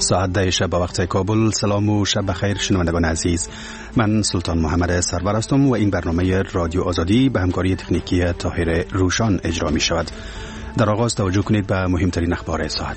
ساعت 10 شب به وقت کابل. سلام و شب بخیر شنوندگان عزیز. من سلطان محمد سرور هستم و این برنامه رادیو آزادی به همکاری تکنیکی طاهر روشان اجرا می شود. در آغاز توجه کنید به مهمترین اخبار ساعت.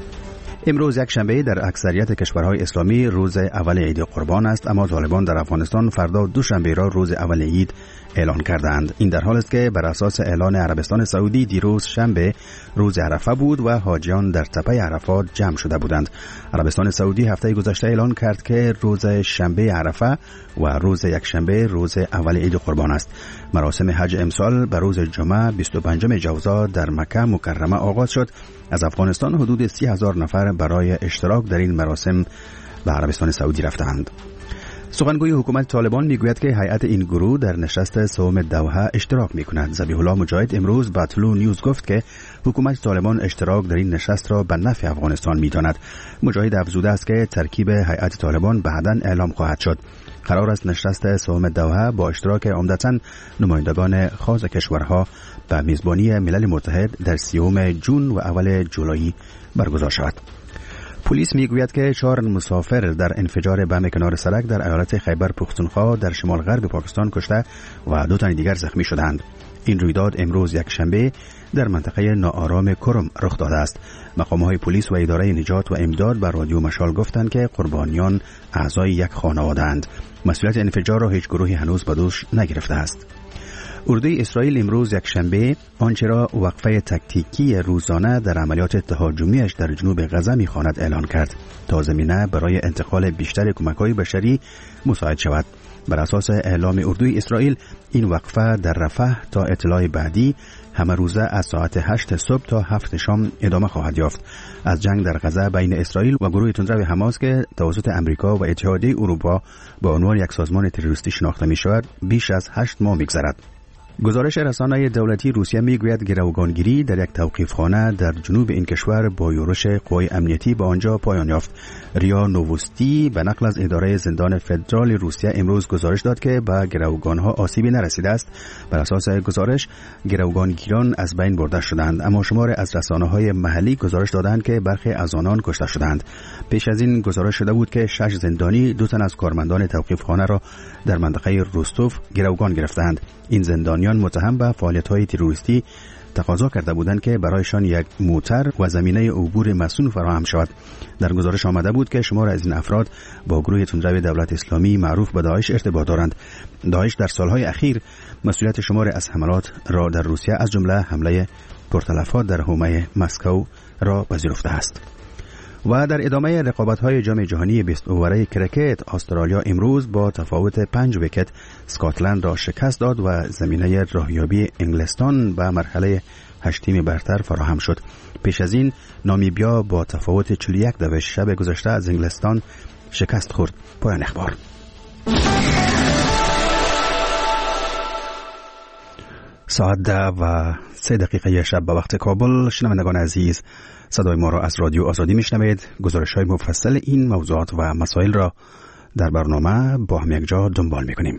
امروز یک شنبه در اکثریت کشورهای اسلامی روز اول عید قربان است، اما طالبان در افغانستان فردا دوشنبه را روز اول عید اعلان کردند. این در حال است که بر اساس اعلان عربستان سعودی دیروز شنبه روز عرفه بود و حاجیان در تپه عرفات جمع شده بودند. عربستان سعودی هفته گذشته اعلان کرد که روز شنبه عرفه و روز یکشنبه روز اول عید قربان است. مراسم حج امسال به روز جمعه 25 جوزا در مکه مکرمه آغاز شد. از افغانستان حدود 30,000 نفر برای اشتراک در این مراسم به عربستان سعودی رفتند. سخنگوی حکومت طالبان میگوید که هیئت این گروه در نشست سوم دوحه اشتراک میکند. ذبیح الله مجاهد امروز به طلوع نیوز گفت که حکومت طالبان اشتراک در این نشست را به نفع افغانستان میداند. مجاهد افزوده است که ترکیب هیئت طالبان بعداً اعلام خواهد شد. قرار است نشست سوم دوحه با اشتراک عمدتاً نمایندگان خاص کشورها به میزبانی ملل متحد در 30 جون و اول جولای برگزار شود. پلیس میگوید که 4 مسافر در انفجار بم کنار سړک در ایالت خیبر پختونخوا در شمال غرب پاکستان کشته و 2 تن دیگر زخمی شدند. این رویداد امروز یک شنبه در منطقه ناآرام کرم رخ داده است. مقام‌های پلیس و اداره نجات و امداد به رادیو مشال گفتند که قربانیان اعضای یک خانواده اند. مسئولیت انفجار را هیچ گروهی هنوز به دوش نگرفته است. اردوی اسرائیل امروز یک شنبه آنچه را وقفه تکتیکی روزانه در عملیات تهاجمیش در جنوب غزه می‌خواند اعلان کرد تا زمینه برای انتقال بیشتر کمک‌های بشری مساعد شود. بر اساس اعلام اردوی اسرائیل این وقفه در رفح تا اطلاع بعدی همه روزه از ساعت 8 صبح تا 7 شام ادامه خواهد یافت. از جنگ در غزه بین اسرائیل و گروه تندرو حماس که توسط امریکا و اتحادیه اروپا با عنوان یک سازمان تروریستی شناخته می‌شود بیش از 8 ماه می‌گذرد. گزارش رسانه‌های دولتی روسیه میگوید گروگانگیری در یک توقیفخانه در جنوب این کشور با یورش قوای امنیتی به آنجا پایان یافت. ریا نووستی به نقل از اداره زندان فدرال روسیه امروز گزارش داد که به گروگانها آسیبی نرسیده است. بر اساس گزارش گروگانگیران از بین برده شدند، اما شمار از رسانه‌های محلی گزارش دادند که برخی از آنان کشته شدند. پیش از این گزارش شده بود که 6 زندانی 2 تن از کارمندان توقیفخانه را در منطقه روستوف گروگان گرفتند. این زندانیان متهم به فعالیت‌های تروریستی تقاضا کرده بودند که برایشان یک موتر و زمینه عبور مسون فراهم شود. در گزارش آمده بود که شمار از این افراد با گروه تندرو دولت اسلامی معروف به داعش ارتباط دارند. داعش در سالهای اخیر مسئولیت شمار از حملات را در روسیه از جمله حمله پرتلفات در حومه مسکو را پذیرفته است. و در ادامه رقابت‌های جام جهانی 20 اوره کرکت استرالیا امروز با تفاوت 5 ویکت اسکاتلند را شکست داد و زمینه راهیابی انگلستان به مرحله 8 تیم برتر فراهم شد. پیش از این نامیبیا با تفاوت 41 شب گذشته از انگلستان شکست خورد. پایان اخبار. ساعت 10:03 شب به وقت کابل. شنوندگان عزیز، صدای ما را از رادیو آزادی میشنوید. گزارش‌های مفصل این موضوعات و مسائل را در برنامه با هم یک جا دنبال می‌کنیم.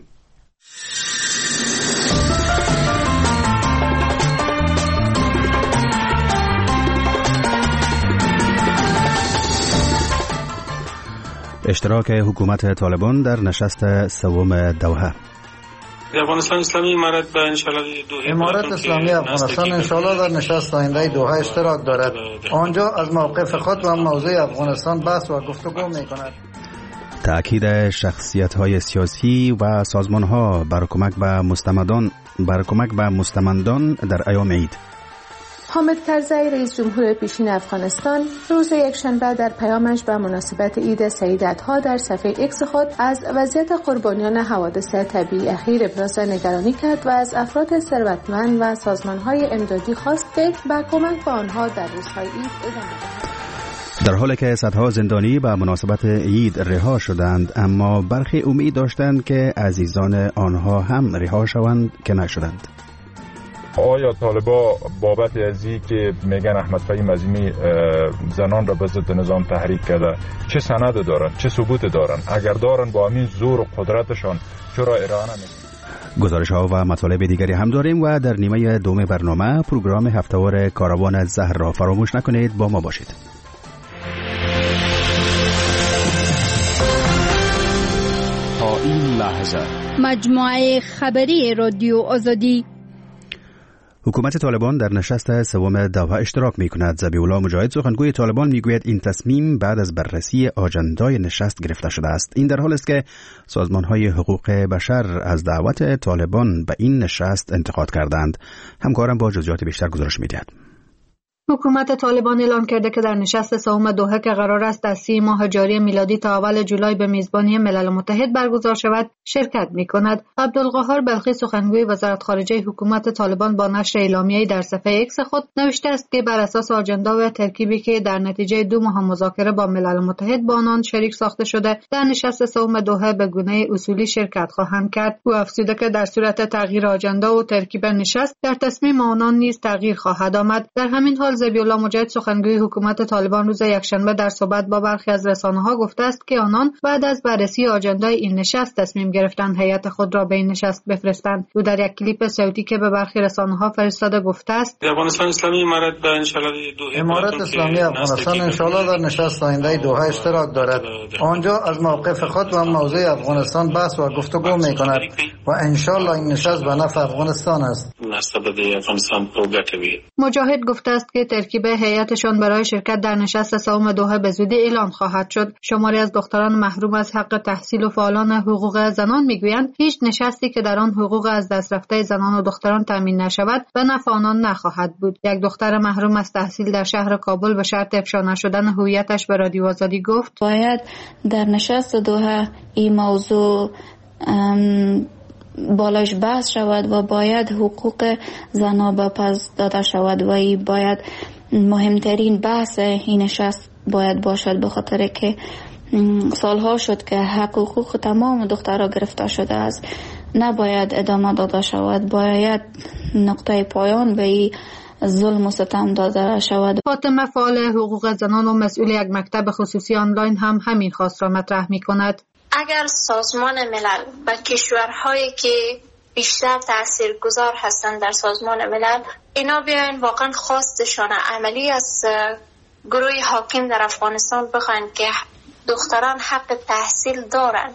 اشتراک حکومت طالبان در نشست سوم دوحه. افغانستان اسلامی امارت به انشالله امارت اسلامی افغانستان انشالله در نشست آینده دوحه اشتراک دارد. آنجا از موقف خود و موضوع افغانستان بحث و گفتگو می‌کند. تأکید شخصیت‌های سیاسی و سازمان‌ها بر کمک به مستمندان در ایام عید. حامد کرزی رئیس جمهور پیشین افغانستان روز یکشنبه در پیامش به مناسبت عید سعیدت‌ها در صفحه ایکس خود از وضعیت قربانیان حوادث طبیعی اخیر ابراز نگرانی کرد و از افراد ثروتمند و سازمان‌های امدادی خواست که به کمک به آنها در روزهای عید ادامه دهند. در حالی که صدها زندانی به مناسبت عید رها شدند، اما برخی امید داشتند که عزیزان آنها هم رها شوند که نشدند. آیا طالبا بابت ازی که میگن احمد فهیم عظیمی زنان را به ضد نظام تحریک کرده چه سند دارن، چه ثبوت دارن؟ اگر دارن با همین زور و قدرتشان چرا ارائه نمیدن؟ گزارش ها و مطالب دیگری هم داریم و در نیمه دوم برنامه پروگرام هفته‌وار کاروان زهر را فراموش نکنید. با ما باشید. این لحظه مجموعه خبری رادیو آزادی. حکومت طالبان در نشست سوم دوحه اشتراک می‌کند. ذبیح‌الله مجاهد سخنگوی طالبان میگوید این تصمیم بعد از بررسی آژندای نشست گرفته شده است. این در حالی است که سازمان‌های حقوق بشر از دعوت طالبان به این نشست انتقاد کردند. همکارم با جزئیات بیشتر گزارش می‌دهد. حکومت طالبان اعلام کرده که در نشست سوم دوحه که قرار است از 30 ماه جاری میلادی تا اول جولای به میزبانی ملل متحد برگزار شود شرکت می‌کند. عبدالقاهر بلخی سخنگوی وزارت خارجه حکومت طالبان با نشر اعلامیه‌ای در صفحه ایکس خود نوشته است که بر اساس آژندا و ترکیبی که در نتیجه 2 ماه مذاکره با ملل متحد با آنان شریک ساخته شده در نشست سوم دوحه به گونه اصولی شرکت خواهند کرد. او افزوده که در صورت تغییر آژندا و ترکیب نشست در تصمیم آنان نیز تغییر خواهد آمد. در همین حال ذبیح‌الله مجاهد سخنگوی حکومت طالبان روز یکشنبه در صحبت با برخی از رسانه‌ها گفته است که آنان بعد از بررسی آژندای این نشست تصمیم گرفتند هیئت خود را به این نشست بفرستند. او در یک کلیپ صوتی که به برخی رسانه‌ها فرستاده گفته است افغانستان اسلامی امارت به امارت اسلامی افغانستان انشالله در نشست آینده دوحه اشتراک دارد. آنجا از موقف خود و موضوع افغانستان بحث و گفتگو می‌کند و انشالله این نشست به نفع افغانستان است. مجاهد گفته است که ترکیب هیئتشان برای شرکت در نشست سوم دوحه به زودی اعلام خواهد شد. شماری از دختران محروم از حق تحصیل و فعالان حقوق زنان میگویند هیچ نشستی که در آن حقوق از دست رفته زنان و دختران تامین نشود به نفع آنان نخواهد بود. یک دختر محروم از تحصیل در شهر کابل به شرط افشا نشدن هویتش به رادیو آزادی گفت باید در نشست دوحه این موضوع بالاش بحث شود و باید حقوق زنها به پس داده شود و این باید مهمترین بحث این نشست باید باشد، به خاطر که سالها شد که حقوق تمام دخترها گرفته شده است. نباید ادامه داده شود، باید نقطه پایان به این ظلم و ستم داده شود. فاطمه فعال حقوق زنان و مسئول یک مکتب خصوصی آنلاین هم همین خواست را مطرح می کند. اگر سازمان ملل و کشورهایی که بیشتر تاثیرگذار هستند در سازمان ملل اینا بیاین واقعا خواستشان عملی از گروه حاکم در افغانستان بخواین که دختران حق تحصیل دارن،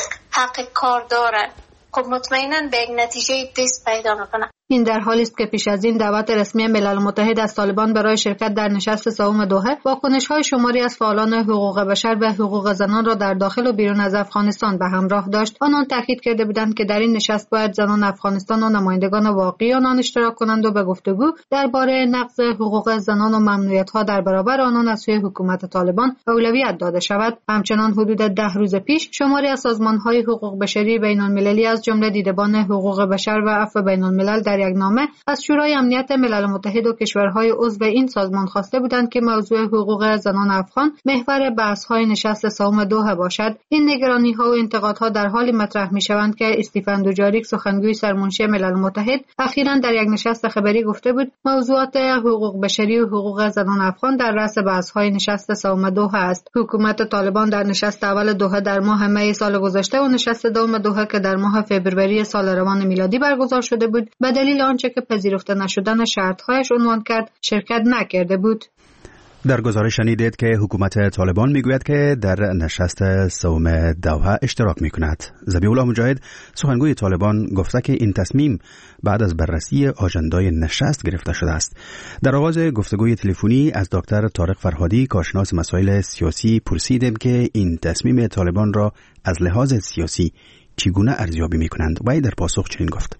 حق کار دارن، خب مطمئنا به یک نتیجه دست پیدا میکنن. این در حالی است که پیش از این دعوت رسمی ملل متحد از طالبان برای شرکت در نشست سوم دوحه واکنش‌های شماری از فعالان حقوق بشر و حقوق زنان را در داخل و بیرون از افغانستان به همراه داشت. آنان تاکید کرده بودند که در این نشست باید زنان افغانستان و نمایندگان واقعی آنان اشتراک کنند و به گفتگو درباره نقض حقوق زنان و ممنوعیت‌ها در برابر آنان از سوی حکومت طالبان اولویت داده شود. همچنان حدود 10 روز پیش شماری از سازمان‌های حقوق بشری بین‌المللی از جمله دیدبان حقوق بشر و عفو بین‌الملل در یک نامه از شورای امنیت ملل متحد و کشورهای عضو این سازمان خواسته بودند که موضوع حقوق زنان افغان محور بحث‌های نشست سوم دوحه باشد. این نگرانی‌ها و انتقادها در حالی مطرح می‌شوند که استیفن دوجاریک سخنگوی سرمنشی ملل متحد اخیراً در یک نشست خبری گفته بود موضوعات حقوق بشری و حقوق زنان افغان در رأس بحث‌های نشست سوم دوحه است. حکومت طالبان در نشست اول دوحه در ماه می سال گذشته و نشست دوم دوحه که در ماه فوریه سال روان میلادی برگزار شده بود به دلیل آنچه که پذیرفته نشدن شرط‌هایش عنوان کرد شرکت نکرده بود. در گزارش شنیدید که حکومت طالبان میگوید که در نشست سوم دوحه اشتراک میکند. ذبیح‌الله مجاهد سخنگوی طالبان گفته که این تصمیم بعد از بررسی آژندای نشست گرفته شده است. در آغاز گفتگوی تلفنی از دکتر طارق فرهادی کارشناس مسائل سیاسی پرسیدیم که این تصمیم طالبان را از لحاظ سیاسی چگونه ارزیابی میکنند و در پاسخ چنین گفت: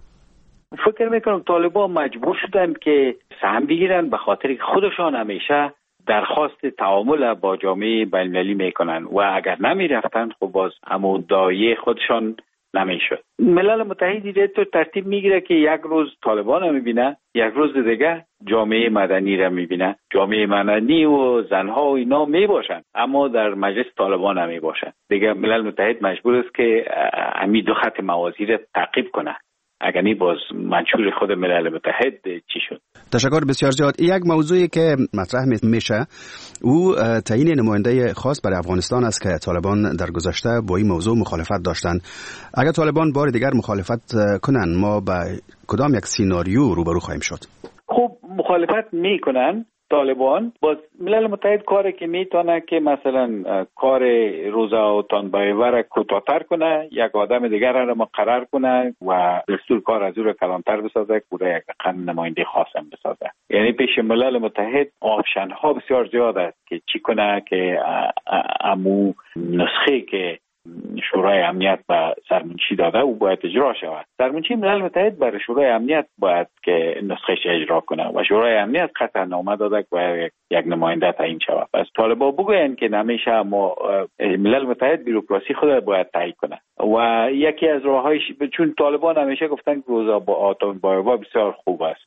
فکر میکنم طالبان مجبور شدن که سهم بگیرن به خاطر خودشان همیشه درخواست تعامل با جامعه بین‌المللی میکنن و اگر نمیرفتن خب باز همون دایه خودشان نمیشد. ملل متحد دیگه تو ترتیب میگیره که یک روز طالبان رو میبینه، یک روز دیگه جامعه مدنی رو میبینه. جامعه مدنی و زنها و اینا میباشن اما در مجلس طالبان هم میباشن. دیگه ملل متحد مجبور است که همین دو خط موازی رو تعقیب کنه. اگر نی باز منشور خود ملل متحد چی شد. تشکر بسیار زیاد. یک موضوعی که مطرح میشه او تعیین نماینده خاص برای افغانستان است که طالبان در گذشته با این موضوع مخالفت داشتند. اگر طالبان بار دیگر مخالفت کنن ما با کدام یک سیناریو روبرو خواهیم شد؟ خب مخالفت میکنن طالبان باز ملل متحد کاری که میتونه که مثلا کار روزا و تانبایوه کوتاه‌تر کنه، یک آدم دیگر را مقرر کنه و دستور کار از او را کلانتر بسازه که یک رقم نماینده خاصم بسازه. یعنی پیش ملل متحد آپشن ها بسیار زیاد است که چی کنه که امو نسخه که شورای امنیت به سرمنشی داده او باید اجرا شود. سرمنشی ملل متحد برای شورای امنیت باید که نسخهش اجرا کنه و شورای امنیت قطعنامه داده که باید یک نماینده تعیین شود. پس طالبان بگوین که همیشه ما ملل متحد بیروکراسی خود باید تعیین کنه و یکی از راههایش، چون طالبان همیشه گفتن که روزا با آتون بایوا بسیار خوب است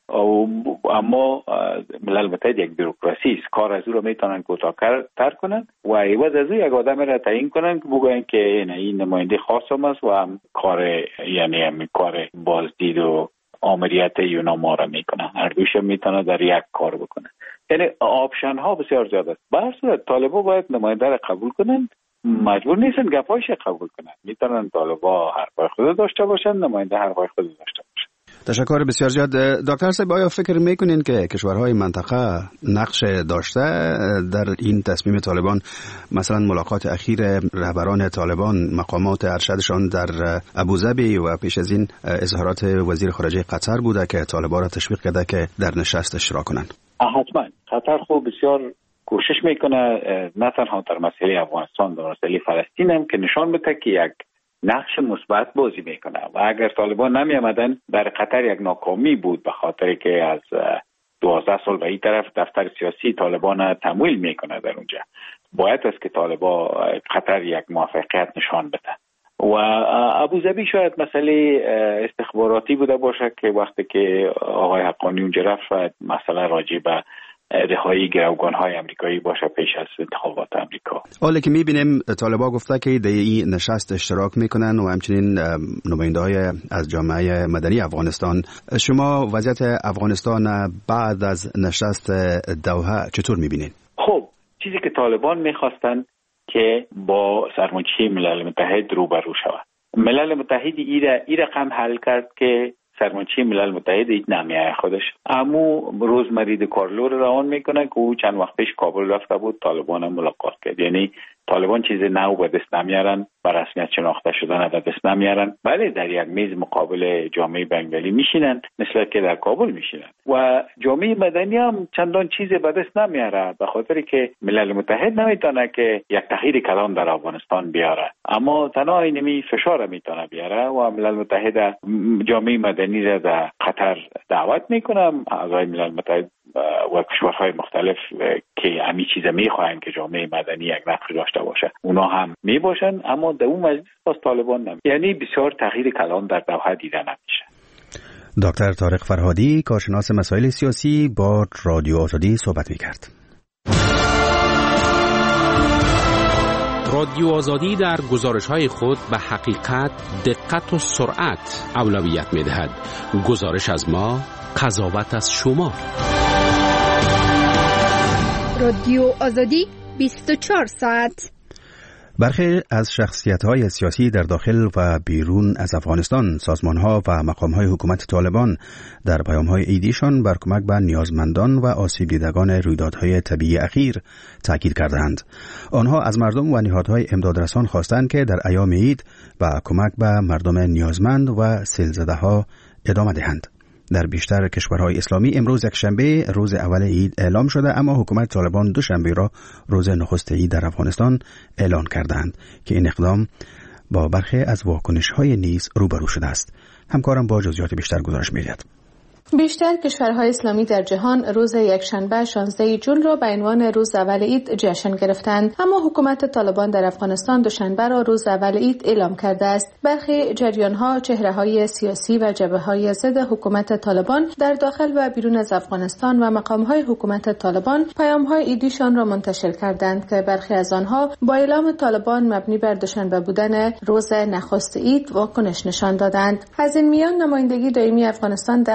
اما ملل متحد یک بیروکراسی است، کار از او را میتونن کوتاه‌تر کنن و عوض از او یک آدم را تعیین کنن که بگوین که این نماینده خاصم است و هم کار یعنی هم کار بازدید و آمریت یونا ما را میکنه، هر دوش میتونه در یک کار بکنه. یعنی آپشن ها بسیار زیاد است. به هر صورت طالبان باید نماینده را قبول کنن، مجبور نیستن گپایش قبول کنن، میتونن طالبان حرفای خود داشته باشن، نماینده حرفای خود داشته باشن. تشکر بسیار زیاد. دکتر صاحب آیا فکر میکنین که کشورهای منطقه نقش داشته در این تصمیم طالبان؟ مثلا ملاقات اخیر رهبران طالبان، مقامات ارشدشان در ابوظبی و پیش از این اظهارات وزیر خارجه قطر بوده که طالبان را تشویق کرده که در نشست اشتراک کنند. حتما قطر خوب بسیار کوشش میکنه، نه تنها در مسئله افغانستان، در مسئله فلسطین هم که نشان بده که یک نقش مثبت بازی میکنه و اگر طالبان نمی آمدن در قطر یک ناکامی بود، به خاطر که از 12 سال به این طرف دفتر سیاسی طالبان تمویل میکنه در اونجا، باید است که طالبان قطر یک موفقیت نشان بده و ابوظبی شاید مسئله استخباراتی بوده باشه که وقتی که آقای حقانی اونجا رفت شاید مسئله راجع به رهایی گروگان‌های آمریکایی باشه پیش از انتخابات آمریکا. حالا که می‌بینیم طالبان گفته که در این نشست اشتراک میکنن و همچنین نماینده‌های از جامعه مدنی افغانستان، شما وضعیت افغانستان بعد از نشست دوحه چطور می‌بینید؟ خب چیزی که طالبان می‌خواستن که با سرمنشی ملل متحد روبرو شود. ملل متحد این رقم حل کرد که سرمنشی ملل متحد هیچ نمیایه خودش، اما روزمری کارلو رو روان میکنه که او چند وقت پیش کابل رفته بود، طالبان هم ملاقات کرد. یعنی طالبان چیز نو به دست نمیارن، به رسمیت شناخته شدن به دست نمیارن، ولی در یک میز مقابل جامعه بین‌المللی میشینن مثل که در کابل میشینن و جامعه مدنی هم چندان چیز به دست نمیاره، به خاطر که ملل متحد نمیتونه که یک تغییر کلان در افغانستان بیاره، اما تنها اینمی فشار میتونه بیاره و ملل متحد جامعه مدنی را در قطر دعوت میکنه، اعضای ملل متحد و کشورهای مختلف که همین چیزا میخواهند که جامعه مدنی یک نقش داشته باشه، اونا هم میباشن، اما در اون مجلس باز طالبان نمی، یعنی بسیار تغییر کلان در دوحه دیده نمیشه. دکتر طارق فرهادی، کارشناس مسائل سیاسی، با رادیو آزادی صحبت میکرد. رادیو آزادی در گزارش‌های خود به حقیقت، دقت و سرعت اولویت می‌دهد. گزارش از ما، قضاوت از شما. رادیو آزادی 24 ساعت. برخی از شخصیت‌های سیاسی در داخل و بیرون از افغانستان، سازمان‌ها و مقام‌های حکومت طالبان در پیام‌های عیدیشان بر کمک به نیازمندان و آسیب دیدگان رویدادهای طبیعی اخیر تاکید کردند. آنها از مردم و نهادهای امدادرسان خواستند که در ایام عید به کمک به مردم نیازمند و سیل‌زده‌ها ادامه دهند. در بیشتر کشورهای اسلامی امروز یکشنبه روز اول عید اعلام شده، اما حکومت طالبان دوشنبه را روز نخست عید در افغانستان اعلان کردند که این اقدام با برخی از واکنش‌های نیز روبرو شده است. همکارم با جزئیات بیشتر گزارش می‌دهد. بیشتر کشورهای اسلامی در جهان روز یکشنبه 16 جون را به عنوان روز اول عید جشن گرفتند، اما حکومت طالبان در افغانستان دوشنبه را روز اول عید اعلام کرده است. برخی جریان‌ها، چهره‌های سیاسی و جبهه‌های ضد حکومت طالبان در داخل و بیرون از افغانستان و مقام‌های حکومت طالبان پیام‌های عیدیشان را منتشر کردند که برخی از آنها با اعلام طالبان مبنی بر دوشنبه بودن روز نخست عید واکنش نشان دادند. از این میان نمایندگی دائمی افغانستان در دفتر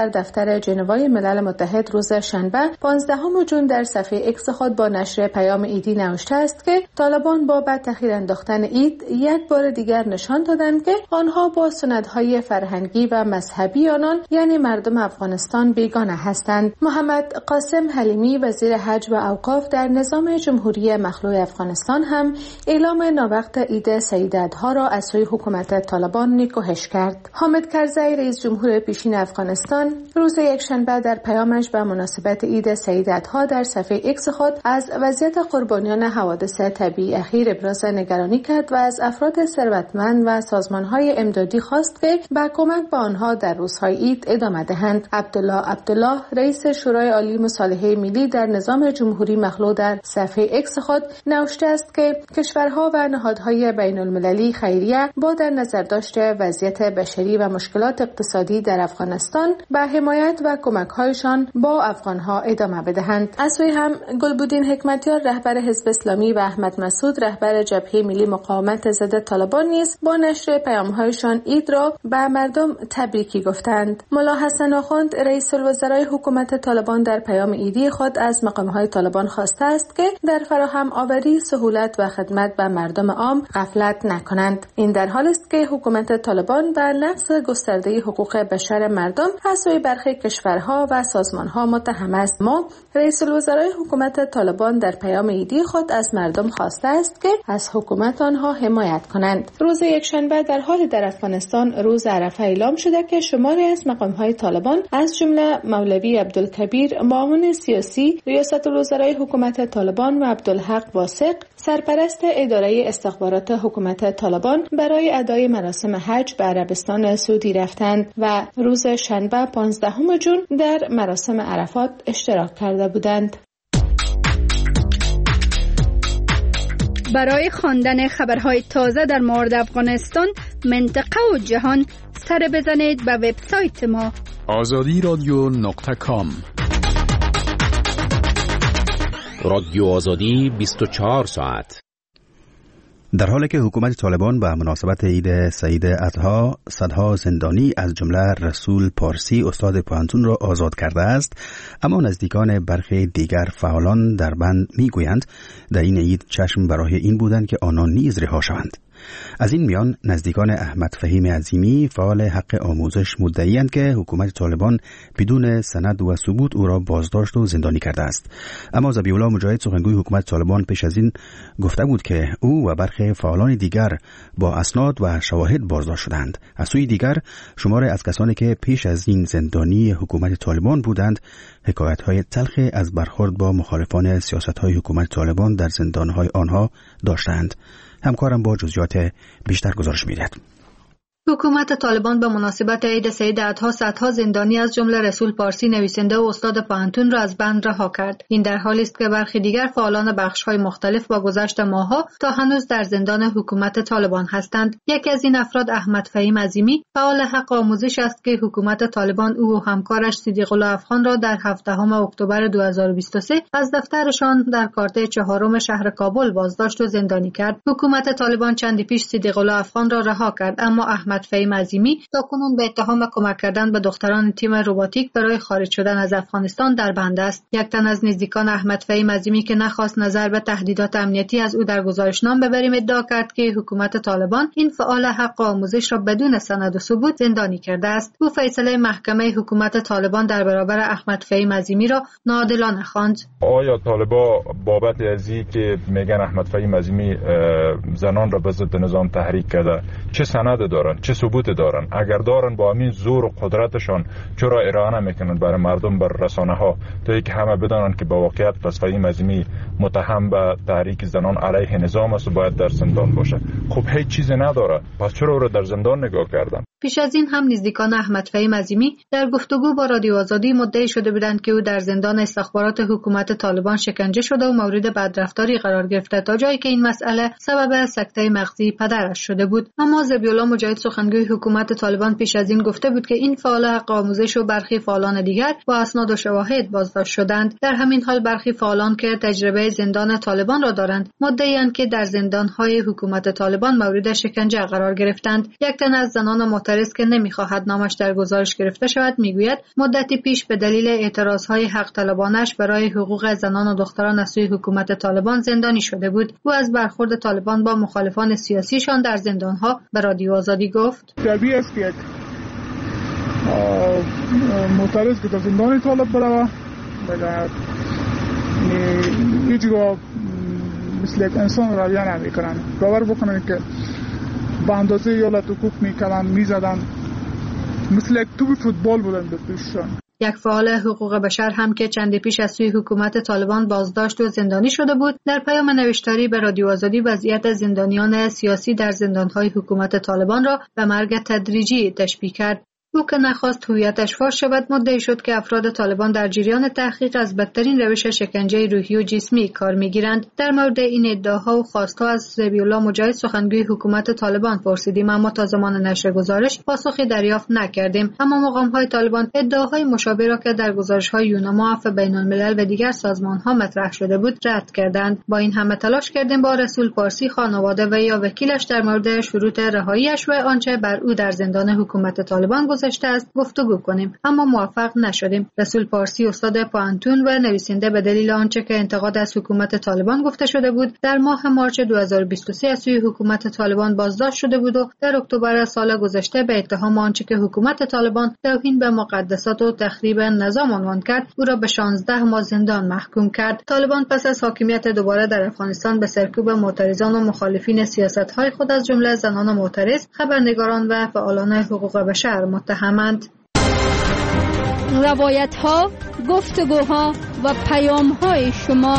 رهبر ژنوای ملل متحد روز شنبه 15 جون در صفحه اکس خود با نشر پیام ایدی نوشته است که طالبان با به تأخیر انداختن عید یک بار دیگر نشان دادند که آنها با سنت‌های فرهنگی و مذهبی آنان یعنی مردم افغانستان بیگانه هستند. محمد قاسم حلیمی وزیر حج و اوقاف در نظام جمهوری مخلوع افغانستان هم اعلام ناوقت عید سیدعتها را از سوی حکومت طالبان نکوهش کرد. حامد کرزی رئیس جمهور پیشین افغانستان روز یکشنبه در پیامش به مناسبت عید سیدعتها در صفحه اکس خود از وضعیت قربانیان حوادث طبیعی اخیر ابراز نگرانی کرد و از افراد ثروتمند و سازمان‌های امدادی خواست که به کمک به آنها در روزهای عید ادامه دهند. عبدالله رئیس شورای عالی مصالحه ملی در نظام جمهوری مخلوع در صفحه اکس خود نوشته است که کشورها و نهادهای بین المللی خیریه با در نظر داشته وضعیت بشری و مشکلات اقتصادی در افغانستان به حمایت و کمک‌هایشان با افغانها ادامه بدهند. از سوی هم گلبودین حکمتیار رهبر حزب اسلامی و احمد مسعود رهبر جبهه ملی مقاومت ضد طالبان نیز با نشر پیام‌هایشان عید را به مردم تبریکی گفتند. ملا حسن آخوند رئیس الوزرای حکومت طالبان در پیام عیدی خود از مقام‌های طالبان خواسته است که در فراهم آوری سهولت و خدمت به مردم عام غفلت نکنند. این در حالی است که حکومت طالبان بر نقض گسترده حقوق بشر مردم از سوی برخی کشورها و سازمان‌ها متهم است. ما رئیس الوزرای حکومت طالبان در پیام عیدی خود از مردم خواسته است که از حکومت آنها حمایت کنند. روز یکشنبه در حال در افغانستان روز عرفه اعلام شده که شماری از مقام‌های طالبان از جمله مولوی عبدالکبیر معاون سیاسی ریاست الوزرای حکومت طالبان و عبدالحق واثق سرپرست اداره استخبارات حکومت طالبان برای ادای مراسم حج به عربستان سعودی رفتند و روز شنبه 15 جون در مراسم عرفات اشتراک کرده بودند. برای خواندن خبرهای تازه در مورد افغانستان، منطقه و جهان سر بزنید به وبسایت ما azadiradio.com. رادیو آزادی 24 ساعت. در حالی که حکومت طالبان به مناسبت عید سیدعتها صدها زندانی از جمله رسول پارسی استاد پوهنتون را آزاد کرده است، اما نزدیکان برخی دیگر فعالان در بند میگویند در این عید چشم برای این بودند که آنان نیز رها شوند. از این میان نزدیکان احمد فهیم عظیمی فعال حق آموزش مدعی‌اند که حکومت طالبان بدون سند و ثبوت او را بازداشت و زندانی کرده است. اما ذبیح‌الله مجاهد سخنگوی حکومت طالبان پیش از این گفته بود که او و برخی فعالان دیگر با اسناد و شواهد بازداشت شدند. از سوی دیگر شمار از کسانی که پیش از این زندانی حکومت طالبان بودند حکایت‌های تلخ از برخورد با مخالفان سیاست‌های حکومت طالبان در زندان‌های آنها داشتند. همکارم با جزئیات بیشتر گزارش می‌دهد. حکومت طالبان به مناسبت عید سیدعتها صدها زندانی از جمله رسول پارسی نویسنده و استاد پوهنتون را از بند رها کرد. این در حالی است که برخی دیگر فعالان بخش‌های مختلف با گذشت ماه‌ها تا هنوز در زندان حکومت طالبان هستند. یکی از این افراد احمد فهیم عظیمی فعال حق آموزش است که حکومت طالبان او و همکارش صدیق الله افغان را در 17 اکتبر 2023 از دفترشان در کارته 4 شهر کابل بازداشت و زندانی کرد. حکومت طالبان چندی پیش صدیق الله افغان را رها کرد، اما احمد فهیم عظیمی تاکنون به اتهام کمک کردن به دختران تیم روباتیک برای خارج شدن از افغانستان در بند است. یک تن از نزدیکان احمد فهیم عظیمی که نخواست نظر به تهدیدات امنیتی از او در گزارشنامه ببریم ادعا کرد که حکومت طالبان این فعال حق آموزش را بدون سند و ثبوت زندانی کرده است. او فیصله محکمه حکومت طالبان در برابر احمد فهیم عظیمی را ناعادلانه خواند. آیا طالبا بابت ازی که میگن احمد فهیم عظیمی زنان را به ضد نظام تحریک کرده چه سند دارن، چه ثبوت دارن؟ اگر دارن با همین زور و قدرتشان چرا ارائه نمیکنن برای مردم، بر رسانه ها، تا اینکه همه بدانن که با واقعیت پس فهیم عظیمی متهم به تحریک زنان علیه نظام است و باید در زندان باشه؟ خب هیچ چیزی نداره، پس چرا او را در زندان نگاه کردن؟ پیش از این هم نزدیکان احمد فهیم عظیمی در گفتگو با رادیو آزادی مدعی شده بودند که او در زندان استخبارات حکومت طالبان شکنجه شده و مورد بدرفتاری قرار گرفته، تا جایی که این مسئله سبب سکته مغزی پدرش شده بود. اما ذبیح‌الله مجاهد سخنگوی حکومت طالبان پیش از این گفته بود که این فعال حق آموزش و برخی فعالان دیگر با اسناد و شواهد بازداشت شدند. در همین حال برخی فعالان که تجربه زندان طالبان را دارند مدعی‌اند که در زندان‌های حکومت طالبان مورد شکنجه قرار گرفتند. یک تن از زنان معترض که نمی‌خواهد نامش در گزارش گرفته شود میگوید مدتی پیش به دلیل اعتراضهای حق طلبانش برای حقوق زنان و دختران از سوی حکومت طالبان زندانی شده بود. او از برخورد طالبان با مخالفان سیاسیشان در زندان‌ها به رادیو آزادی گفت: طبیعی است که یک معترض که در زندان طالب بروه مگر هیچگاه مثل یک انسان رویه نمی‌کنن. باور بکنن که به اندازه ایالت حقوق می‌کردن، می‌زدن، مثل یک توپ فوتبال بودن به پیششان. یک فعال حقوق بشر هم که چندی پیش از سوی حکومت طالبان بازداشت و زندانی شده بود در پیام نوشتاری به رادیو آزادی وضعیت زندانیان سیاسی در زندان‌های حکومت طالبان را به مرگ تدریجی تشبیه کرد. او که نخواست هویتش فاش شود مدعی شد که افراد طالبان در جریان تحقیق از بدترین روش شکنجه روحی و جسمی کار میگیرند. در مورد این ادعاها و خواستها از ذبیح‌الله مجاهد سخنگوی حکومت طالبان پرسیدیم، اما تا زمان نشر گزارش پاسخی دریافت نکردیم. اما مقام‌های طالبان ادعاهای مشابه را که در گزارش‌های یونما، عفو بین‌الملل و دیگر سازمان‌ها مطرح شده بود رد کردند. با این همه تلاش کردیم با رسول پارسی، خانواده و یا وکیلش در مورد شروط رهایی‌اش و آنچه بر او در زندان حکومت طالبان است گفتگو کنیم، اما موفق نشدیم. رسول پارسی استاد پانتون و نویسنده به دلیل آنچه که انتقاد از حکومت طالبان گفته شده بود در ماه مارچ 2023 از سوی حکومت طالبان بازداشت شده بود و در اکتبر سال گذشته به اتهام آنچه که حکومت طالبان توهین به مقدسات و تخریب نظام عنوان کرد او را به 16 ماه زندان محکوم کرد. طالبان پس از حاکمیت دوباره در افغانستان به سرکوب معترضان و مخالفین سیاست‌های خود از جمله زنان معترض، خبرنگاران و فعالان حقوق بشر متهمند. روایت‌ها، گفتگوها و پیام‌های شما.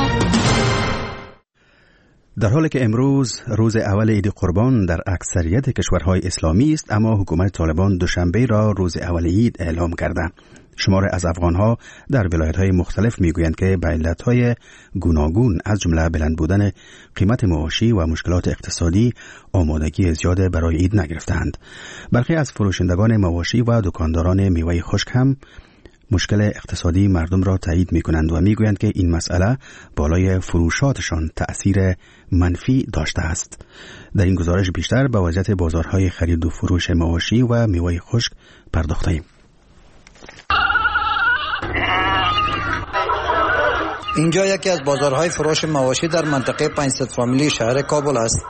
در حالی که امروز روز اول عید قربان در اکثریت کشورهای اسلامی است، اما حکومت طالبان دوشنبه را روز اول عید اعلام کرده. شمار از افغانها در ولایت‌های مختلف میگویند که به علت‌های گوناگون از جمله بلند بودن قیمت معاشی و مشکلات اقتصادی آمادگی زیاد برای عید نگرفتند. برخی از فروشندگان مواشی و دکانداران میوه خشک هم مشکل اقتصادی مردم را تایید می‌کنند و میگویند که این مسئله بالای فروشاتشان تأثیر منفی داشته است. در این گزارش بیشتر به وضعیت بازارهای خرید و فروش مواشی و میوه خشک پرداختیم. اینجا یکی از بازارهای فروش مواشی در منطقه 500 فامیلی شهر کابل است.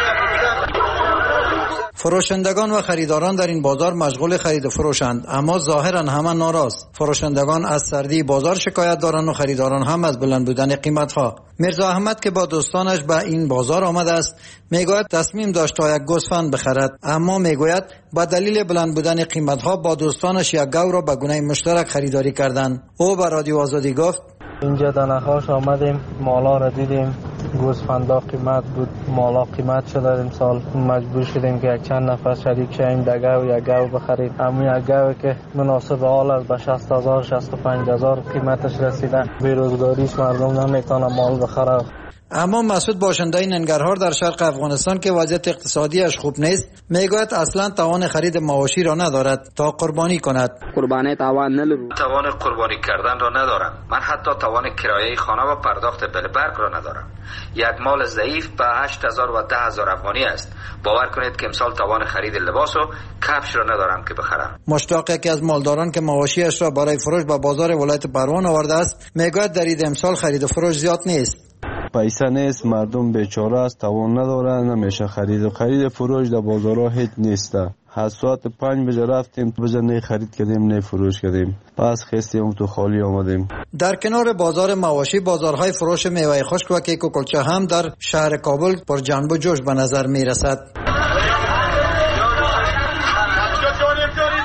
فروشندگان و خریداران در این بازار مشغول خرید و فروشند، اما ظاهرا همه ناراض. فروشندگان از سردی بازار شکایت دارند و خریداران هم از بلند بودن قیمت‌ها. میرزا احمد که با دوستانش به این بازار آمده است میگوید تصمیم داشت تا یک گوسفند بخرد، اما میگوید با دلیل بلند بودن قیمت‌ها با دوستانش یک گاو را به گونه مشترک خریداری کردند. او به رادیو آزادی گفت: اینجا در نخاش آمدیم، مالا را دیدیم، گوسفندا قیمت بود، مالا قیمت شده. امسال مجبور شدیم که یک چند نفر شریک شویم در گاو یک گاو بخریم. اما یک گاوی که مناسب حال است به 60,000 65,000 قیمتش رسیده. بیروزگاریش مردم نمیتونن مال بخره. اما مسعود باشنده ننگرهار در شرق افغانستان که وضعیت اقتصادیش خوب نیست میگوید اصلا توان خرید مواشی را ندارد تا قربانی کند. قربانی توان قربانی کردن را ندارم. من حتی توان کرایه خانه و پرداخت بل برق را ندارم. یک مال ضعیف به 8,000 و 10,000 افغانی است. باور کنید که امسال توان خرید لباس و کفش را ندارم که بخرم. مشتاق یکی از مالداران که مواشیش را برای فروش به بازار ولایت پروان آورده است میگوید در عید امسال خرید و فروش زیاد نیست. پیسه نیست، مردم بیچاره است، توان ندارن، نمیشه خرید فروش در بازارها هیچ نیسته. ساعت 5 بجه رفتیم بجه نه خرید کردیم نه فروش کردیم، پس خستیم تو خالی آمدیم. در کنار بازار مواشی بازارهای فروش میوه خشک و کیک و کلچه هم در شهر کابل پر جنب و جوش به نظر می رسد.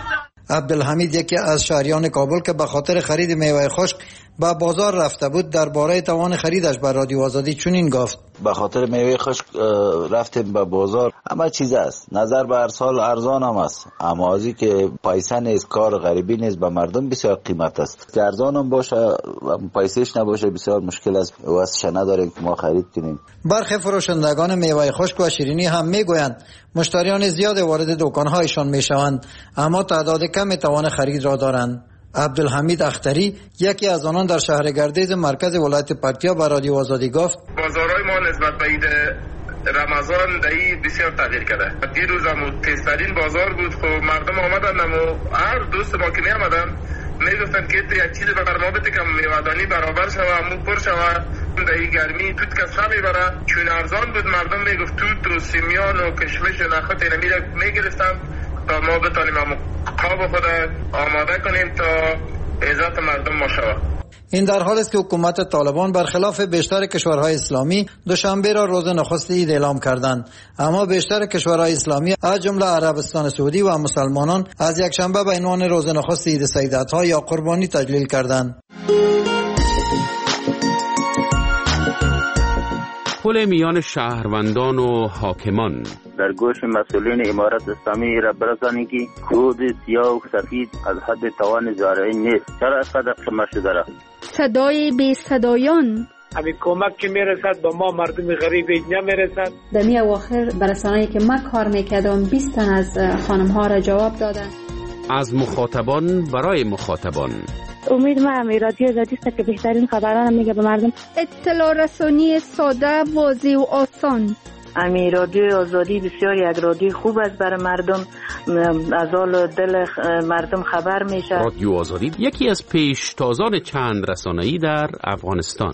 عبدالحمید یکی از شهریان کابل که به خاطر خرید میوه خشک به بازار رفته بود درباره توان خریدش به رادیو آزادی چنین گفت: به خاطر میوه خشک رفتیم به بازار. همه چیز است، نظر به هر سال ارزان هم است، اما ازی که پیسه نیست، کار غریبی نیست، به مردم بسیار قیمت است. که ارزان هم باشه پیسهش نباشه بسیار مشکل است، واسش نداریم که ما خرید کنیم. برخی فروشندگان میوه خشک و شیرینی هم میگویند مشتریان زیاد وارد دکانهایشان میشوند، اما تعداد کم توان خرید را دارند. عبدالحمید اختری یکی از آنان در شهر گردیز مرکز ولایت پکتیا به رادیو آزادی گفت: بازارهای ما نسبت به عید رمضان دایی بسیار تغییر کرده. دیروز هم تیزترین بازار بود. خب مردم آمدن، اما هر دوست ما که می آمدن میگفتن که یک چیز ببر ما بده که میوه‌دانی برابر شوه، مو پر شوه، دایی گرمی توت کس نمیبره. چون ارزان بود مردم میگفت توت و سیمیان و کشمش و نخود اینا میگرفتن تا ما بتانیم قاب خود آماده کنیم تا عزت مردم ما شود. این در حال است که حکومت طالبان برخلاف بیشتر کشورهای اسلامی دوشنبه را روز نخست عید اعلام کردند، اما بیشتر کشورهای اسلامی از جمله عربستان سعودی و مسلمانان از یکشنبه به عنوان روز نخست عید سیدات‌ها یا قربانی تجلیل کردند. پل میان شهروندان و حاکمان در گوش مسئولین امارت اسلامی را برسانید که کود سیاه و سفید از حد توان زارعین نیست. چرا از قدر قمه شده را؟ صدای بی صدایان همین کمک که میرسد با ما مردم غریب نمیرسد. در می اواخر برسانه‌ای که من کار میکردم 20 تن از خانم ها را جواب دادن. از مخاطبان برای مخاطبان. امید من رادیو آزادی است که بهترین خبران میگه به مردم. اطلاع رسانی ساده، واضح و آسان. امی رادیو آزادی بسیار یک رادیو خوب است برای مردم، از حال دل مردم خبر میشه. رادیو آزادی یکی از پیشتازان چند رسانه‌ای در افغانستان.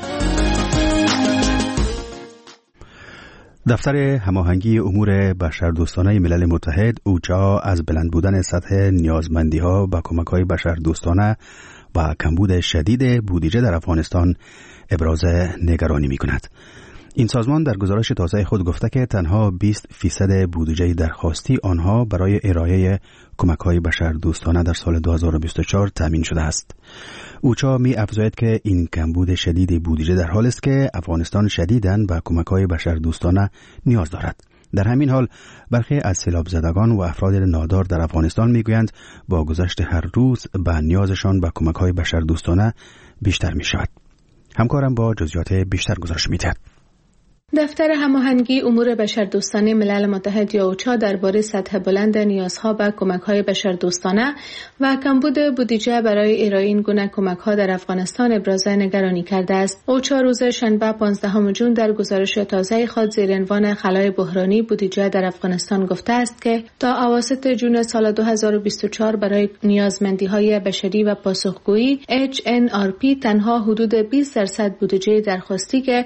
دفتر هماهنگی امور بشردوستانه ملل متحد اوچا از بلند بودن سطح نیازمندی‌ها و کمک‌های بشردوستانه و کمبود شدید بودجه در افغانستان ابراز نگرانی می‌کند. این سازمان در گزارش تازه خود گفته که تنها 20% بودجه درخواستی آنها برای ارائه کمک‌های بشردوستانه در سال 2024 تامین شده است. اوچا می افزاید که این کمبود شدید بودجه در حال است که افغانستان شدیداً به کمک‌های بشردوستانه نیاز دارد. در همین حال برخی از سیلاب زدگان و افراد نادار در افغانستان میگویند با گذشت هر روز به نیازشان به کمک‌های بشردوستانه بیشتر می شود. همکارم با جزئیات بیشتر گزارش می‌دهد. دفتر هماهنگی امور بشردوستانه ملل متحد یا اوچا درباره سطح بلند نیازها به کمک‌های بشردوستانه و کمبود بودجه برای ارائه این گونه کمک‌ها در افغانستان ابراز نگرانی کرده است. اوچا روز شنبه 15 ژوئن در گزارش تازه خود زیر عنوان خلای بحرانی بودجه در افغانستان گفته است که تا اواسط ژوئن سال 2024 برای نیازمندی‌های بشری و پاسخگویی HNRP تنها حدود 20% بودجه درخواستی که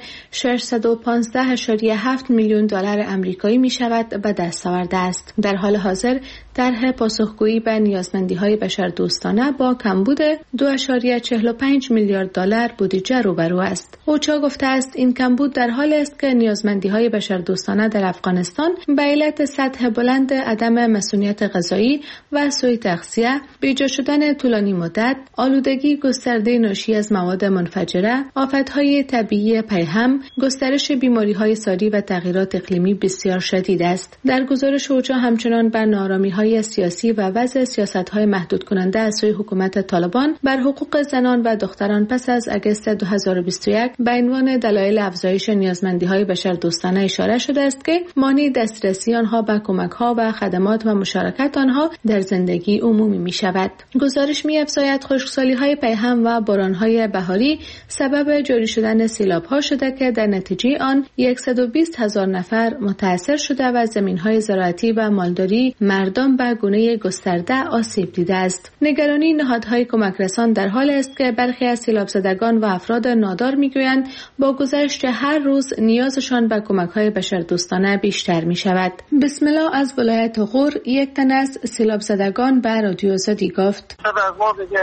615.7 میلیون دلار آمریکایی می شود به دست آورده است. در حال حاضر طرح پاسخگویی به نیازمندی‌های بشردوستانه با کمبود 2.45 میلیارد دلار بودجه روبرو است. اوچا گفته است این کمبود در حال است که نیازمندی‌های بشردوستانه در افغانستان به علت سطح بلند عدم مسئولیت غذایی و سوء تغذیه، بیجا شدن طولانی مدت، آلودگی گسترده ناشی از مواد منفجره، آفت‌های طبیعی پیهم، گسترش بیماری‌های ساری و تغییرات اقلیمی بسیار شدید است. در گزارش اوچا همچنان بر ناآرامی‌های سیاسی و وضع سیاست‌های محدود کننده از سوی حکومت طالبان بر حقوق زنان و دختران پس از آگوست 2021 به عنوان دلایل افزایش نیازمندی‌های بشردوستانه اشاره شده است که مانع دسترسی آنها به کمک‌ها و خدمات و مشارکت آنها در زندگی عمومی می‌شود. گزارش می‌افزاید خشکسالی‌های پیهم و باران‌های بهاری سبب جاری شدن سیلاب‌ها شده که در نتیجه آن 120,000 نفر متأثر شده و زمین‌های زراعتی و مالداری مردم به گونه گسترده آسیب دیده است. نگرانی نهادهای کمک رسان در حال است که برخی از سیلاب زدگان و افراد نادار میگویند با گذشت هر روز نیازشان به کمک‌های بشردوستانه بیشتر می شود. بسم الله از ولایت غور یک تن از سیلاب زدگان به رادیو آزادی گفت: از ما دیگه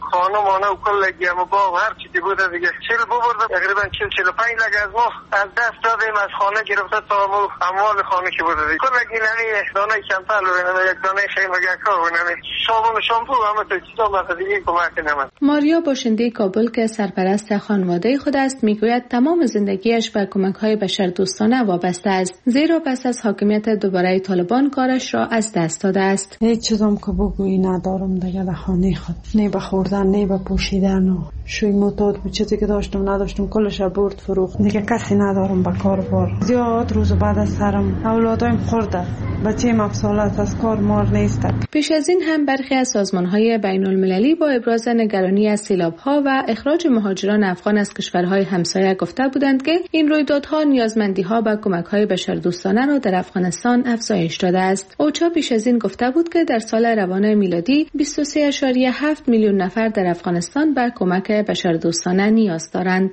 خانمانه و کل گیم و باغ هر چیزی بوده دیگه چیل ببرده تقریبا 40-45 لگ از ما از دست افتادیم از خانه گرفته تا اموال خانه که بوده دیگه کلا گینمی دانه چنپل و یک دانه خیمگکا و صابون و شامپو همه تو چیزا مثلا دیگه کمک نمید. ماریا باشنده کابل که سرپرست خانواده خود است میگوید تمام زندگیش به کمک‌های بشردوستانه وابسته است، زیرا پس از حاکمیت دوباره طالبان کارش را از دست داده است. هیچ چیزم که بگویی ندارم دیگه در خانه خود، نه به خوردن نه به پوشیدن و شوی معتاد بود، چیزی که داشتم نداشتم کلش برد فروخت، دیگه کسی ندارم به کار بار. زیاد روز بعد از سرم اولادایم خورده، بچه مفصولات از کار مار نیست. پیش از این هم برخی از سازمان‌های بین‌المللی با ابراز نگرانی از سیلاب‌ها و اخراج مهاجران افغان از کشورهای همسایه گفته بودند که این رویدادها نیازمندی‌ها به کمک‌های بشردوستانه را در افغانستان افزایش داده است. اوچا پیش از این گفته بود که در سال روان میلادی 23.7 میلیون نفر در افغانستان به کمک بشردوستانه نیاز دارند.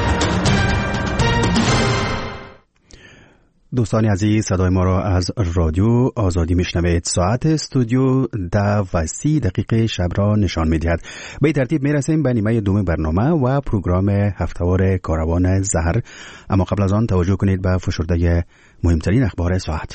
دوستان عزیز، صدای ما را از رادیو آزادی میشنوید. ساعت استودیو 10:30 شب را نشان میدهد. به این ترتیب میرسیم به نیمه دوم برنامه و پروگرام هفته‌وار کاروان زهر، اما قبل از آن توجه کنید به فشرده مهمترین اخبار ساعت.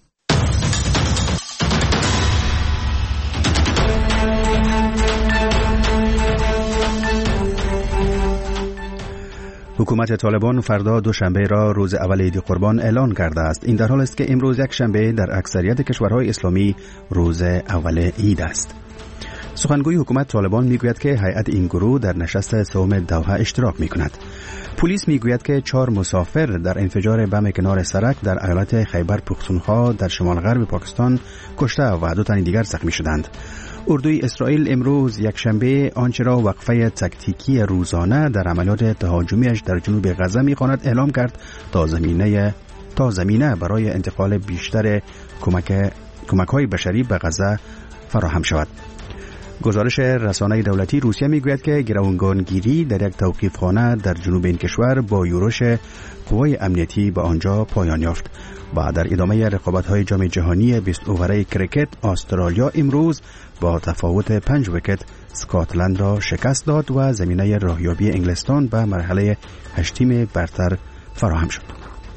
حکومت طالبان فردا دوشنبه را روز اول عید قربان اعلان کرده است. این در حال است که امروز یک شنبه در اکثریت کشورهای اسلامی روز اول عید است. سخنگوی حکومت طالبان میگوید که هیئت این گروه در نشست سوم دوحه اشتراک میکند. پلیس میگوید که 4 مسافر در انفجار بم کنار سرک در ایالت خیبر پختونخوا در شمال غرب پاکستان کشته و 2 تن دیگر زخمی شدند. اردوی اسرائیل امروز یک شنبه آنچه را وقفه تکتیکی روزانه در عملیات تهاجمیش در جنوب غزه می‌خواند اعلام کرد تا زمینه برای انتقال بیشتر کمک‌های بشری به غزه فراهم شود. گزارش رسانه دولتی روسیه میگوید که گروگانگیری در یک توقیفخانه در جنوب این کشور با یورش قوای امنیتی به آنجا پایان یافت. و در ادامه رقابت‌های جام جهانی 20 اووره کرکت، استرالیا امروز با تفاوت 5 ویکت اسکاتلند را شکست داد و زمینه راهیابی انگلستان به مرحله 8 تیم برتر فراهم شد.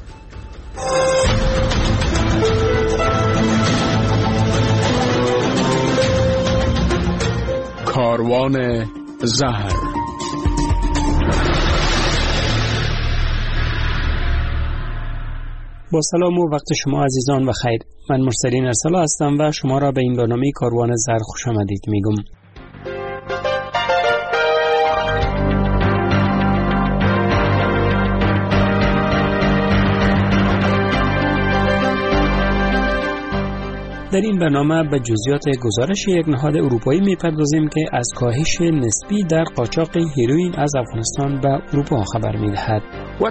کاروان زهر. با سلام و وقت شما عزیزان و خیر. من مرسلین ارسلا هستم و شما را به این برنامه کاروان زهر خوش آمدید میگم. در این برنامه به جزئیات گزارش یک نهاد اروپایی میپردازیم که از کاهش نسبی در قاچاق هیروئین از افغانستان به اروپا خبر میدهد.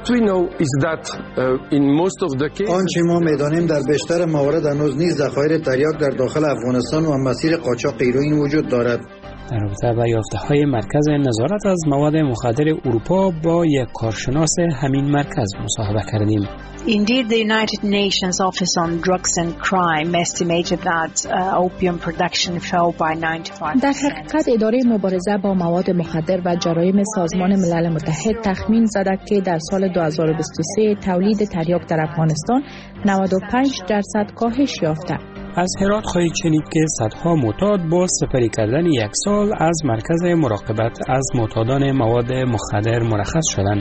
آنچه ما میدانیم در بیشتر موارد هنوز نیز ذخایر تریاک در داخل افغانستان و مسیر قاچاق هیروئین وجود دارد. در رابطه با یافته‌های مرکز نظارت از مواد مخدر اروپا با یک کارشناس همین مرکز مصاحبه کردیم. Indeed, the United Nations Office on Drugs and Crime estimated that opium production fell by 95%. در حقیقت اداره مبارزه با مواد مخدر و جرایم سازمان ملل متحد تخمین زده که در سال 2023 تولید تریاک در افغانستان 95% کاهش یافته. از هرات خواهید شنید که صدها معتاد با سپری کردن 1 سال از مرکز مراقبت از معتادان مواد مخدر مرخص شدند.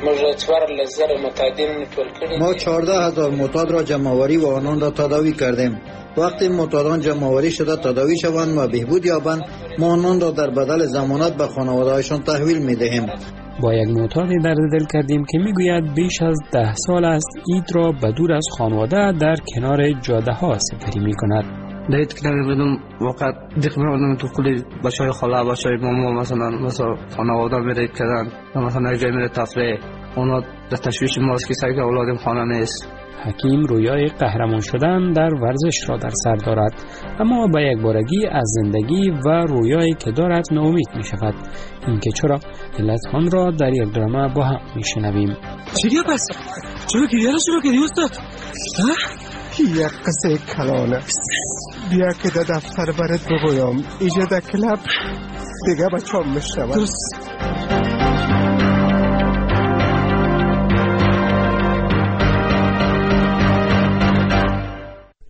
ما 14,000 معتاد را جمع‌آوری و آنان را تداوی کردیم. وقتی معتادان جمع‌آوری شده تداوی شوند و بهبود یابند، ما آنان را در بدل ضمانت به خانواده‌هایشان تحویل می‌دهیم. با یک معتادی درد دل کردیم که میگوید بیش از 10 سال است عید را به دور از خانواده در کنار جاده ها سپری می کند. دید که نمیدونم وقت دیگه می‌بودم تو کلی بچهای خاله بچهای ماما مثلا خانواده میره کردن مثلا یک جای میره تفریح، اونا در تشویش ماست که سعی اولادم خانه نیست. حکیم رویای قهرمان شدن در ورزش را در سر دارد، اما با یک بارگی از زندگی و رویایی که دارد ناامید می شود. اینکه چرا علت آن را در یک درامه با هم می شنویم. چرا پس؟ چرا گریه را شروع کردی استاد؟ یک قصه کلانه بیا که در دفتر برات بگویم ایجا در کلب دیگه بچه‌ام میشنون.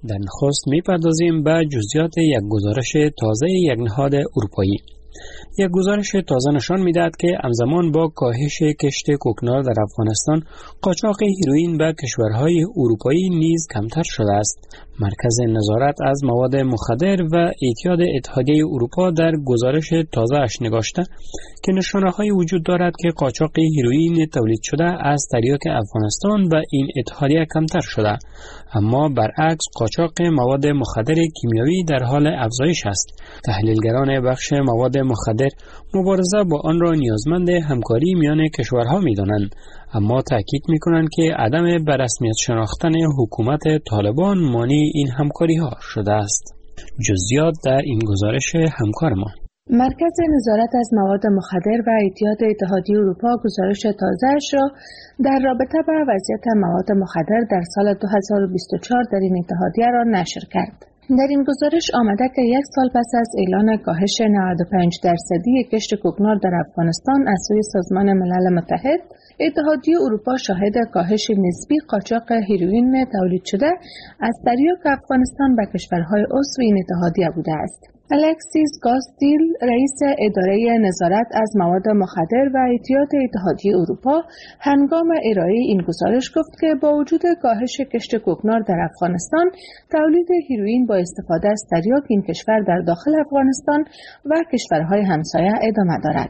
در نخست می‌پردازیم به جزئیات یک گزارش تازه یک نهاد اروپایی. یک گزارش تازه نشان می‌دهد که همزمان با کاهش کشت کوکنار در افغانستان، قاچاق هیروئین به کشورهای اروپایی نیز کمتر شده است. مرکز نظارت از مواد مخدر و اعتیاد اتحادیه اروپا در گزارش تازه اش نگاشته که نشانه‌های وجود دارد که قاچاق هیروئین تولید شده از تریاک افغانستان و این اتحادیه کمتر شده، اما برعکس قاچاق مواد مخدر کیمیایی در حال افزایش است. تحلیلگران بخش مواد مخدر مبارزه با آن را نیازمند همکاری میان کشورها می‌دانند، اما تاکید می‌کنند که عدم به رسمیت شناختن حکومت طالبان مانع این همکاری‌ها شده است. جزئیات در این گزارش همکار ما. مرکز نظارت از مواد مخدر و اعتیاد اتحادیه اروپا گزارش تازه‌اش را در رابطه با وضعیت مواد مخدر در سال 2024 در این اتحادیه را نشر کرد. در این گزارش آمده که یک سال پس از اعلان کاهش 95% کشت کوکنار در افغانستان از سوی سازمان ملل متحد، اتحادیه اروپا شاهد کاهش نسبی قاچاق هیروئین تولید شده از تریاک افغانستان به کشورهای عضو این اتحادیه بوده است. الکسیس گاستیل، رئیس اداره نظارت از مواد مخدر و اعتیاد اتحادیه اروپا، هنگام ارائه این گزارش گفت که با وجود کاهش کشت کوکنار در افغانستان، تولید هیروئین با استفاده از تریاک این کشور در داخل افغانستان و کشورهای همسایه ادامه دارد.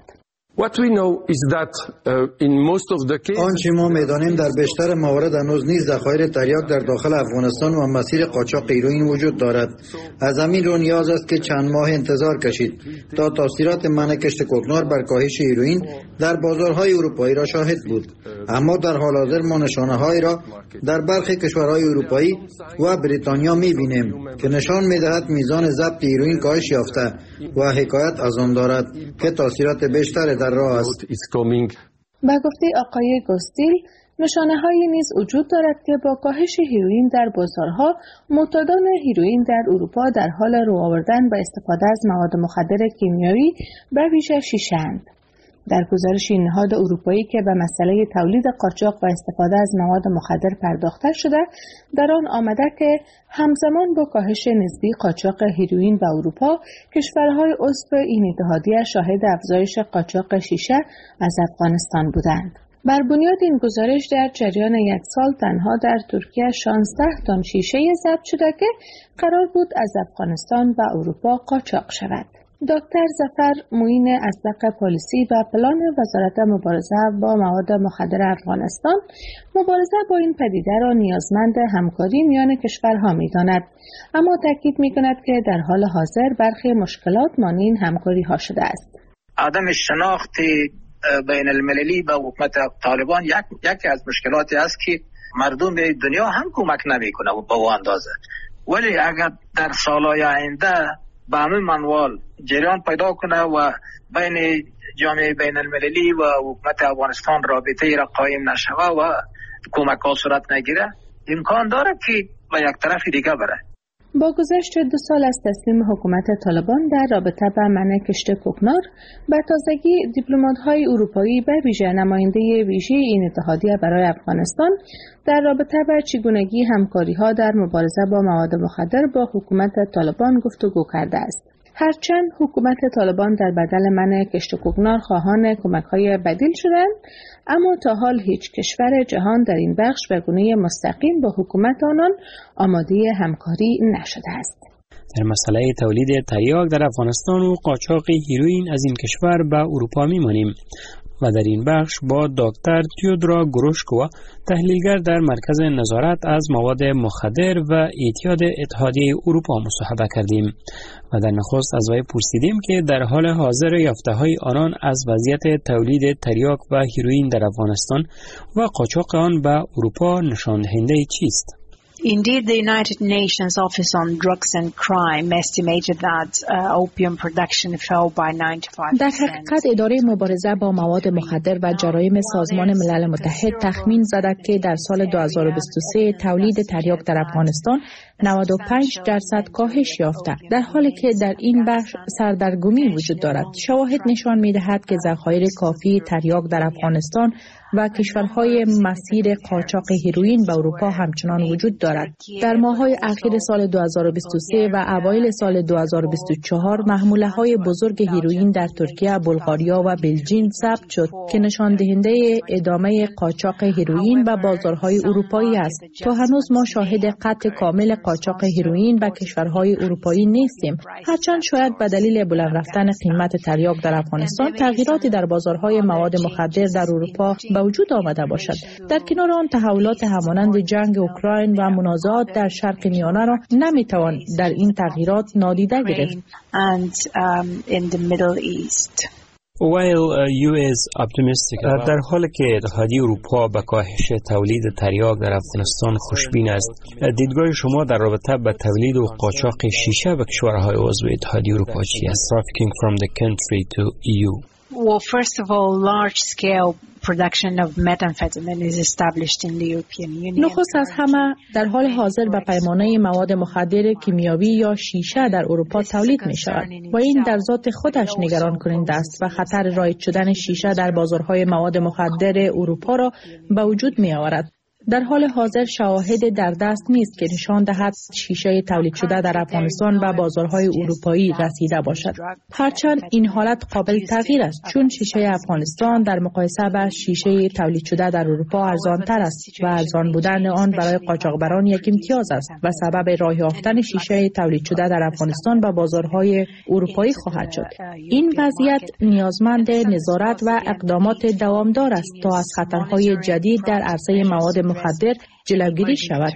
آنچه ما می‌دانیم در بیشتر موارد هنوز نیز ذخایر تریاک در داخل افغانستان و مسیر قاچاق هیروئین وجود دارد. از همین رو نیاز است که چند ماه انتظار کشید تا تاثیرات منع کشت کوکنار بر کاهش هیروئین در بازارهای اروپایی را شاهد بود. اما در حال حاضر ما نشانه‌هایی را در برخی کشورهای اروپایی و بریتانیا می‌بینیم که نشان می‌دهد میزان ضبط هیروئین کاهش یافته و حکایت از آن دارد که تاثیرات بیشتر در راه است. با گفته آقای گوستیل، نشانه‌هایی نیز وجود دارد که با کاهش هیروئین در بازارها، معتادان هیروئین در اروپا در حال رو آوردن به استفاده از مواد مخدر کیمیایی به ویژه شیشه‌اند. در گزارش این نهاد اروپایی که به مسئله تولید قاچاق و استفاده از مواد مخدر پرداخته شده، در آن آمده که همزمان با کاهش نسبی قاچاق هیروئین به اروپا، کشورهای عضو این اتحادیه شاهد افزایش قاچاق شیشه از افغانستان بودند. بر بنیاد این گزارش در جریان یک سال تنها در ترکیه 16 تن شیشه ضبط شده که قرار بود از افغانستان به اروپا قاچاق شود. دکتر ظفر معین اسبق پلیسی و پلان وزارت مبارزه با مواد مخدر افغانستان، مبارزه با این پدیده را نیازمند همکاری میان کشورها می‌داند، اما تاکید می‌کند که در حال حاضر برخی مشکلات مانع این همکاری‌ها شده است. عدم شناخت بین المللی به حکومت طالبان یکی از مشکلاتی است که مردم دنیا هم کمک نمی‌کنه به اون اندازه. ولی اگر در سالهای آینده به همین منوال جریان پیدا کنه و بین جامعه بین المللی و حکومت افغانستان رابطه را قایم نشوه و کمک ها صورت نگیره، امکان داره که به یک طرف دیگه بره. با گذشت 2 سال از تسلیم حکومت طالبان در رابطه با منع کشت کوکنار، به تازگی دیپلمات‌های اروپایی به ویژه نماینده ویژه این اتحادیه برای افغانستان در رابطه با چگونگی همکاری‌ها در مبارزه با مواد مخدر با حکومت طالبان گفتگو کرده است. هرچند حکومت طالبان در بدل منع کشت کوکنار خواهان کمک‌های بدیل شدند، اما تا حال هیچ کشور جهان در این بخش به گونه مستقیم با حکومت آنان آماده همکاری نشده است. در مسئله تولید تریاک در افغانستان و قاچاق هیروئین از این کشور به اروپا می‌مانیم و در این بخش با دکتر تیودرا گروشکووا، تحلیلگر در مرکز نظارت از مواد مخدر و اعتیاد اتحادیه اروپا مصاحبه کردیم و در نخست از وی پرسیدیم که در حال حاضر یافته‌های آنان از وضعیت تولید تریاک و هیروئین در افغانستان و قاچاق آن به اروپا نشان دهنده چیست؟ Indeed, the United Nations Office on Drugs and Crime estimated that opium production fell by 95%. در حقیقت اداره مبارزه با مواد مخدر و جرایم سازمان ملل متحد تخمین زده که در سال 2023 تولید تریاک در افغانستان 95% کاهش یافته، در حالی که در این بخش سردرگمی وجود دارد. شواهد نشان می‌دهد که ذخایر کافی تریاک در افغانستان و کشورهای مسیر قاچاق هیروئین به اروپا همچنان وجود دارد. دارد. در ماه‌های اخیر سال 2023 و اوایل سال 2024 محموله‌های بزرگ هیروئین در ترکیه، بلغاریا و بلژیم ثبت شد که نشان دهنده ادامه قاچاق هیروئین و بازارهای اروپایی است. تا هنوز ما شاهد قطع کامل قاچاق هیروئین به کشورهای اروپایی نیستیم. هرچند شاید به دلیل بلند رفتن قیمت تریاک در افغانستان تغییراتی در بازارهای مواد مخدر در اروپا به وجود آمده باشد. در کنار آن تحولات همانند جنگ اوکراین و منازعات در شرق میانه را نمیتوان در این تغییرات نادیده گرفت. در حالی که اتحادیه اروپا به کاهش تولید تریاک در افغانستان خوشبین است، دیدگاه شما در رابطه با تولید و قاچاق شیشه به کشورهای عضو اتحادیه اروپا چی است؟ Trafficking from the country to EU. Well, first of all, large-scale production of methamphetamine is established in the European Union. نخست از همه در حال حاضر به پیمانه مواد مخدر کیمیاوی یا شیشه در اروپا تولید می شود و این در ذات خودش نگران کننده است و خطر رایج شدن شیشه در بازارهای مواد مخدر اروپا را به وجود می آورد. در حال حاضر شواهد در دست نیست که نشان دهد شیشه تولید شده در افغانستان به بازارهای اروپایی رسیده باشد. هرچند این حالت قابل تغییر است چون شیشه افغانستان در مقایسه با شیشه تولید شده در اروپا ارزان‌تر است و ارزان بودن آن برای قاچاقبران یک امتیاز است و سبب راه یافتن شیشه تولید شده در افغانستان به بازارهای اروپایی خواهد شد. این وضعیت نیازمند نظارت و اقدامات دوامدار است تا از خطرهای جدید در عرصه مواد مخدر جلوگیری شود.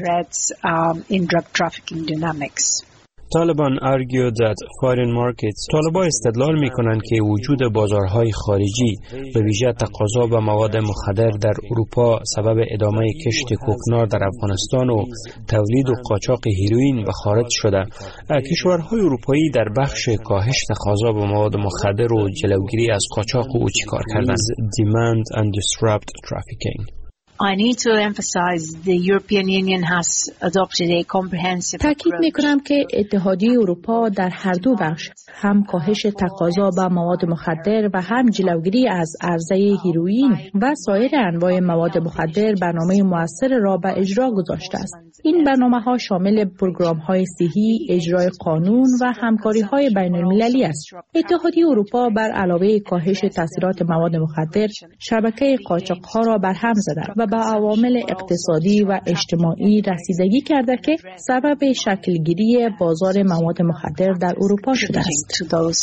طالبان argued that foreign markets. طالبان استدلال می‌کنند که وجود بازارهای خارجی به ویژه تقاضا به مواد مخدر در اروپا سبب ادامه کشت کوکنار در افغانستان و تولید و قاچاق هیروئین به خارج شده. کشورهای اروپایی در بخش کاهش تقاضا به مواد مخدر و جلوگیری از قاچاق او چیکار کردند؟ Demand and disrupt trafficking. I need to emphasize the European Union has adopted a comprehensive تاکید می‌کنم که اتحادیه اروپا در هر دو بخش هم کاهش تقاضا به مواد مخدر و هم جلوگیری از عرضه هیروئین و سایر انواع مواد مخدر برنامه مؤثر را به اجرا گذاشته است. این برنامه‌ها شامل پروگرام‌های صحی، اجرای قانون و همکاری‌های بین‌المللی است. اتحادیه اروپا بر علاوه کاهش تاثیرات مواد مخدر، شبکه قاچاق‌ها را برهم زده و به عوامل اقتصادی و اجتماعی رسیدگی کرده که سبب شکلگیری بازار مواد مخدر در اروپا شده است.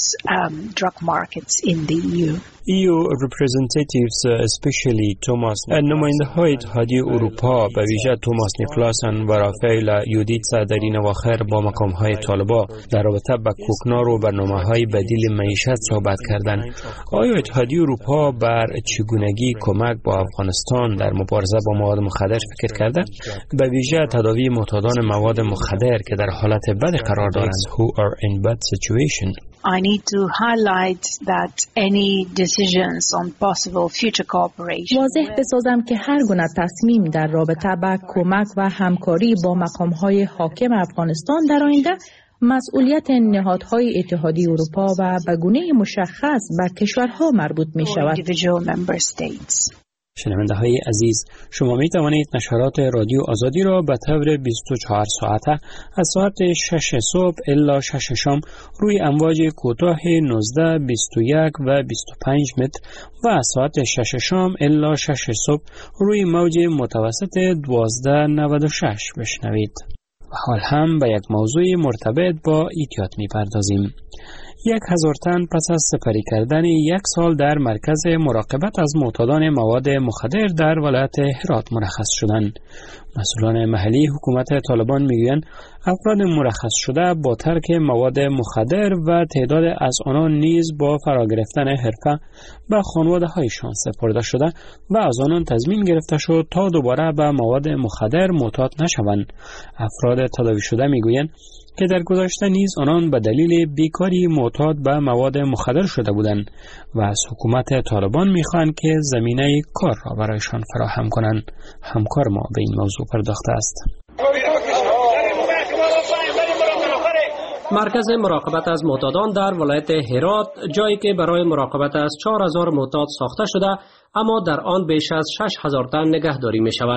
EU representatives especially Thomas نماینده های اتحادیه اروپا به ویژه توماس نیکلاسن و رافائل یودیتسا در این اواخر با مقام های طالبان در رابطه با کوکنار و برنامه های بدیل معیشت صحبت کردند. آیا اتحادیه اروپا بر چگونگی کمک با افغانستان در مبارزه با مواد مخدر فکر کرده؟ به ویژه تداوی معتادان مواد مخدر که در حالت بد قرار دارند. Who are in bad situation. I need to highlight that any decisions on possible future cooperation. واضح بسازم که هر گونه تصمیم در رابطه با کمک و همکاری با مقام‌های حاکم افغانستان در آینده مسئولیت نهادهای اتحادیه اروپا و به گونه مشخص به کشورها مربوط می شود. شنونده های عزیز، شما می توانید نشرات رادیو آزادی را به طور 24 ساعته از ساعت 6 صبح الی 6 شام روی امواج کوتاه 19، 21 و 25 متر و از ساعت 6 شام الی 6 صبح روی موج متوسط 1296 بشنوید. حال هم به یک موضوع مرتبط با ایتیاد می پردازیم. 1000 تن پس از سپری کردن 1 سال در مرکز مراقبت از معتادان مواد مخدر در ولایت هرات مرخص شدند. مسئولان محلی حکومت طالبان میگویند افراد مرخص شده با ترک مواد مخدر و تعداد از آنان نیز با فرا گرفتن حرفه به خانواده‌هایشان سپرده شده و از آنان تضمین گرفته شد تا دوباره به مواد مخدر معتاد نشوند. افراد تداوی شده میگویند که در گذشته نیز آنان به دلیل بیکاری معتاد به مواد مخدر شده بودند و از حکومت طالبان میخواهند که زمینه کار را برایشان فراهم کنند. همکار ما به این موضوع پرداخته است. مرکز مراقبت از معتادان در ولایت هرات جایی که برای مراقبت از 4000 معتاد ساخته شده اما در آن بیش از 6000 تن نگهداری می شوند.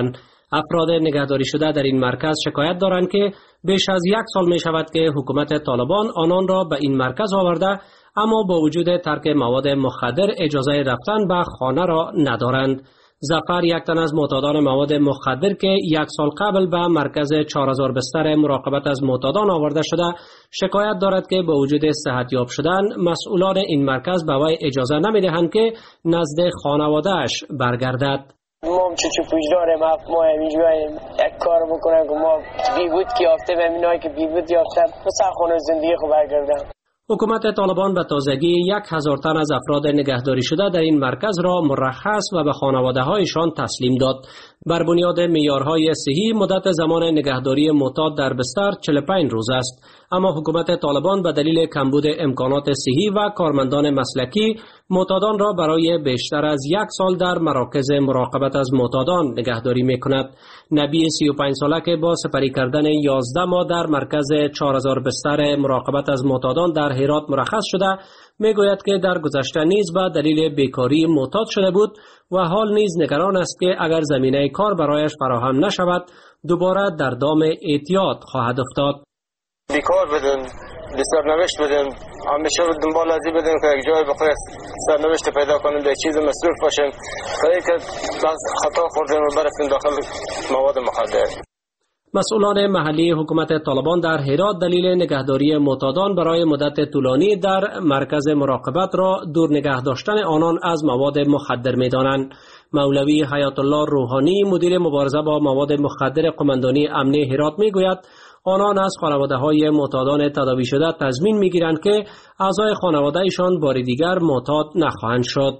افراد نگهداری شده در این مرکز شکایت دارند که بیش از 1 سال می شود که حکومت طالبان آنان را به این مرکز آورده، اما با وجود ترک مواد مخدر اجازه رفتن به خانه را ندارند. ظفر، یک تن از معتادان مواد مخدر که 1 سال قبل به مرکز 4000 بستر مراقبت از معتادان آورده شده، شکایت دارد که با وجود صحتیاب شدن مسئولان این مرکز به وی اجازه نمی‌دهند که نزد خانواده‌اش برگردد. ما چه پوچ داریم، ما همیشه یک کار بکنیم که ما بیبود که یافتیم، همینایی که بیبود یافتن مثلا خونه زندگی خو برگردم. حکومت طالبان به تازگی 1000 تن از افراد نگهداری شده در این مرکز را مرخص و به خانواده هایشان تسلیم داد. بر بنیاد معیارهای صحی مدت زمان نگهداری معتاد در بستر 45 روز است، اما حکومت طالبان به دلیل کمبود امکانات صحی و کارمندان مسلکی معتادان را برای بیشتر از 1 سال در مراکز مراقبت از معتادان نگهداری می‌کند. نبی 35 ساله که با سپری کردن 11 ماه در مرکز 4000 بستر مراقبت از معتادان در هرات مرخص شده، میگوید که در گذشته نیز به دلیل بیکاری معتاد شده بود و حال نیز نگران است که اگر زمینه کار برایش فراهم نشود دوباره در دام اعتیاد خواهد افتاد. بیکار بدن، سرنوشت بدن، همیشه رو دنبال ازی بدن که یک جای بخواه سرنوشت پیدا کنن، به چیز مصروف باشن تا که خطا خوردن و برسن داخل مواد مخدر. مسئولان محلی حکومت طالبان در هرات دلیل نگهداری معتادان برای مدت طولانی در مرکز مراقبت را دور نگه داشتن آنان از مواد مخدر می‌دانند. مولوی حیات الله روحانی، مدیر مبارزه با مواد مخدر قماندانی امنی هرات میگوید آنان از خانواده‌های معتادان تداوی شده تضمین می‌گیرند که اعضای خانواده‌شان بار دیگر معتاد نخواهند شد.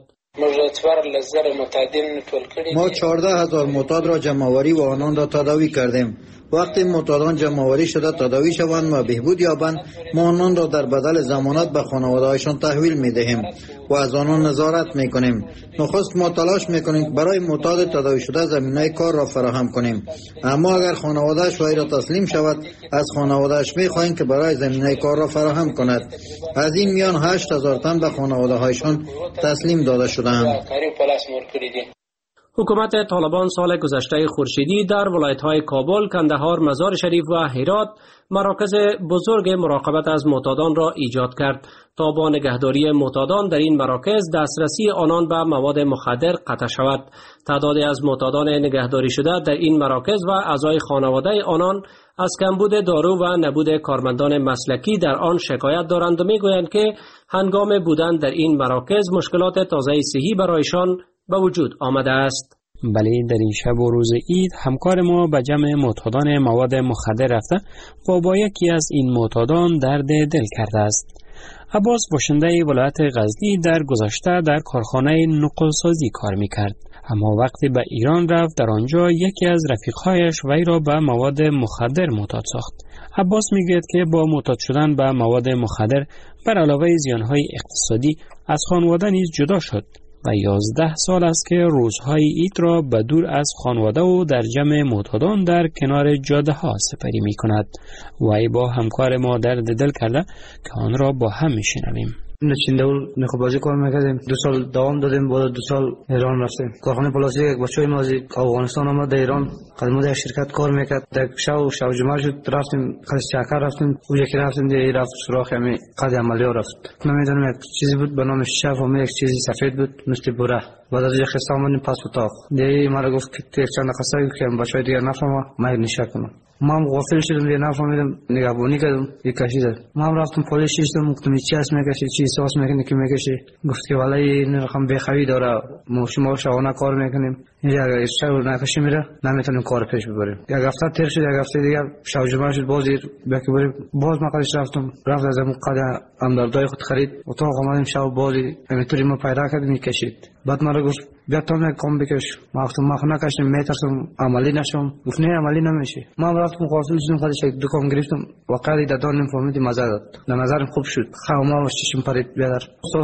ما 14,000 معتاد را جمع‌آوری و آنان را تداوی کردیم. وقتی معتادان جمع‌آوری شده تداوی شوند و بهبود یابند، ما آنان را در بدل ضمانت به خانواده‌هایشان تحویل می‌دهیم و از آنان نظارت می‌کنیم. نخست ما تلاش می‌کنیم برای معتاد تداوی شده زمینه کار را فراهم کنیم، اما اگر خانواده‌اش وی را تسلیم شود، از خانواده‌اش می‌خواهیم که برای زمینه کار را فراهم کند. از این میان 8000 تن به خانواده‌هایشان تسلیم داده شدند. حکومت طالبان سال گذشته خورشیدی در ولایت‌های کابل، کندهار، مزار شریف و هرات مراکز بزرگ مراقبت از معتادان را ایجاد کرد تا با نگهداری معتادان در این مراکز دسترسی آنان به مواد مخدر قطع شود. تعدادی از معتادان نگهداری شده در این مراکز و اعضای خانواده آنان از کمبود دارو و نبود کارمندان مسلکی در آن شکایت دارند و میگویند که هنگام بودن در این مراکز مشکلات تازه صحی برایشان به وجود آمده است. بله، در این شب و روز عید همکار ما به جمع معتادان مواد مخدر رفته و با یکی از این معتادان درد دل کرده است. عباس باشنده ولایت غزنی در گذشته در کارخانه نقلسازی کار میکرد، اما وقتی به ایران رفت در آنجا یکی از رفیقهایش وی را به مواد مخدر معتاد ساخت. عباس میگوید که با معتاد شدن به مواد مخدر بر علاوه زیانهای اقتصادی از خانواده نیز جدا شد و 11 سال است که روزهای عید را به دور از خانواده و در جمع معتادان در کنار جاده ها سپری می کند. وی با همکار ما درد دل کرده که آن را با هم می شنویم. چندول نخبازی کار میکردیم، 2 سال دوام دادیم، بعد 2 سال ایران رفتیم. کارخانه پلاستیک یک بچه‌ی ما از افغانستان آمد در ایران، قدمت یک شرکت کار میکرد. در شب جمعه شد رفتیم قصد چکر رفتیم، او یکی رفتیم دیگه رفت سراغ همین قد عملی ها رفت. نمیدونم یک چیزی بود به نام شف و یک چیزی سفید بود مثل بوره. بعد از یک قصه آمدیم پس اتاق دیگه مرا گفت که چند قصه که بچه‌ی دیگه نفهمه من نشه کنم. ما هم غافل شدم دیگه نفهمیدم، نگهبانی کردم یک کشیدم. ما هم رفتم پلیس شدم، گفتم چی اسم میکشی، چی احساس میکنی که میکشی؟ گفت که والله این رقم بخوی داره، ما شما شبانه کار میکنیم، اگر شب نکشی میره نمیتونیم کار پیش ببریم. یک هفته تیر شد، یک هفته دیگه شب جمعه شد باز باقی بریم، باز مقدش رفتم از اون قد امدردای خود خرید اتاق آمدیم شب باز همینطوری ما پیدا کردیم کشید. بعد مرا گفت بیا تو کام بکش. ما گفتم ما نکشم میترسم عملی نشم. گفت نه عملی نمیشه. ما رفتم قافل شدیم خودش یک دکان گرفتم واقعا دادن فهمیدیم مزه داد. به نظرم خوب شد. خواهم چشم پرید بیادر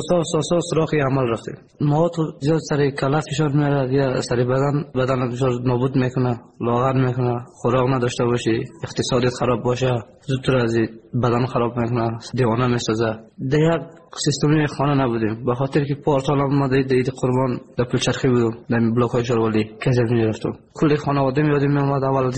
سو سراغ عمل رفتیم. ما تو زیاد سر کلاف فشار میاد یا سر بدن فشار نابود میکنه، لاغر میکنه، خوراک نداشته باشی، اقتصادت خراب باشه، زودتر از بدن خراب میکنه، دیوانه میسازه. دیگه سیستمی خانه نبودیم، به خاطر که پارسال ما دید قربان در پلچرخی بودم در بلاک های شاروالی کسی میرفتم. کلی خانواده میادیم میامد، اول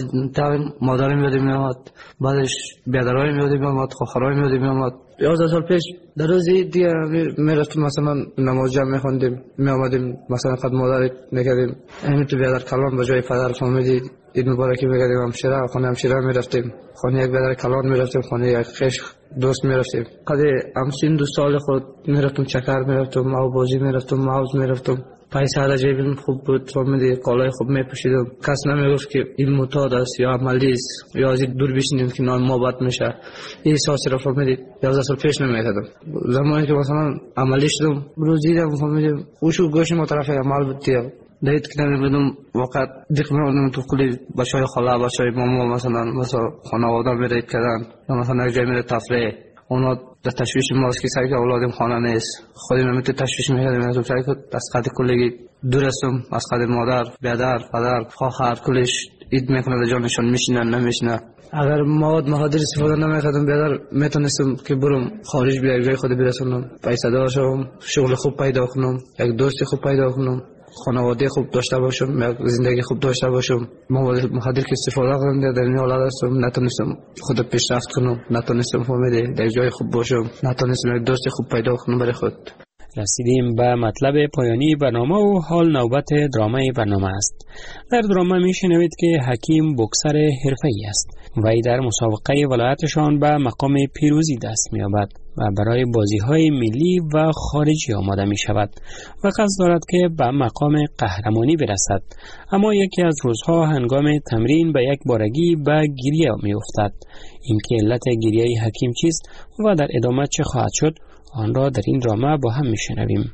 مادرم میادیم میامد، بعدش بیادرای میادیم میامد، خواهرای میادیم میامد. 11 سال پیش در روزی دیگه میرفتیم مثلا نماز جمع میخوندیم میامدیم، مثلا خد مادر میکردیم همین تو بیادر کلان به جای پدر فهمیدی عید مبارکی میکردیم، همشیره خانه همشیره میرفتیم، خانه یک بیادر کلان میرفتیم، خانه یک خیش دوست میرفتیم. قدی همسین 2 سال خود میرفتم چکر میرفتم، ماو بازی میرفتم، ماوز میرفتم، پیسه در جیبم خوب بود، فهمیدی کالای خوب میپوشیدم، کس نمیگفت که این معتاد است یا عملی است یا از دور بشینیم که نام ما بد میشه. این احساسی را فهمیدی 11 سال پیش نمیکردم. زمانی که مثلا عملی شدم روز دیدم فهمیدی خوشو گوش ما طرف عمل بود دیگه دید که نمیدونم وقت دیگه میدونم تو کلی بچهای خاله بچهای ماما مثلا خانواده میرید کردن یا مثلا یک جای میره تفریح، اونا در تشویش ماست که سعی که اولادم خانه نیست، خودم نمیتونم تشویش میکردم، از سعی که از قد کلگی دور هستم، از قد مادر بیادر پدر خواهر کلش اید میکنه در جانشان میشینن نمیشینه. اگر مواد مهادر استفاده نمیکردم بیادر میتونستم که برم خارج بیا یک جای خود برسونم، پیسه دار شوم، شغل خوب پیدا کنم، یک دوست خوب پیدا کنم، خانواده خوب داشته باشم، زندگی خوب داشته باشم. مخدر که استفاده کنم در این حالت هستم، نتونستم خود پیشرفت کنم، نتونستم فهمیده در جای خوب باشم، نتونستم یک دوست خوب پیدا کنم برای خود. رسیدیم به مطلب پایانی برنامه و حال نوبت درامه برنامه است. در درامه میشنوید که حکیم بوکسر حرفه‌ای است و ای در مسابقه ولایتشان به مقام پیروزی دست می‌یابد و برای بازی‌های ملی و خارجی آماده می‌شود و قصد دارد که به مقام قهرمانی برسد. اما یکی از روزها هنگام تمرین به یک بارگی به گریه می‌افتد. اینکه علت گریه حکیم چیست و در ادامه چه خواهد شد آن را در این درامه با هم میشنویم.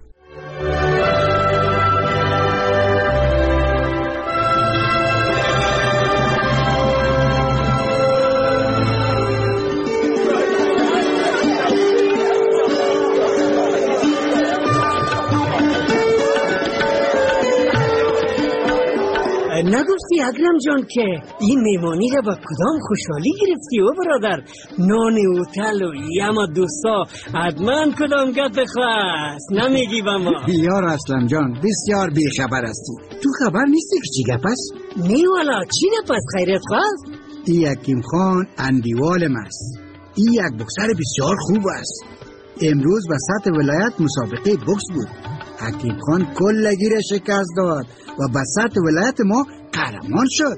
نگفتی اکرم جان که این میمانی را با کدام خوشحالی گرفتی و برادر؟ نان اوتل و یما دوستا حتما کدام گد خواست نمیگی با ما؟ یار اسلم جان بسیار بیخبر هستی، تو خبر نیستی که چی گپ است؟ نی والا چی گپ است خیرت خواست؟ این حکیم خان اندیوالم است، این یک بوکسر بسیار خوب است. امروز به سطح ولایت مسابقه بوکس بود، حکیم خان کلگی را شکست داد و به سطح ولایت ما قهرمان شد.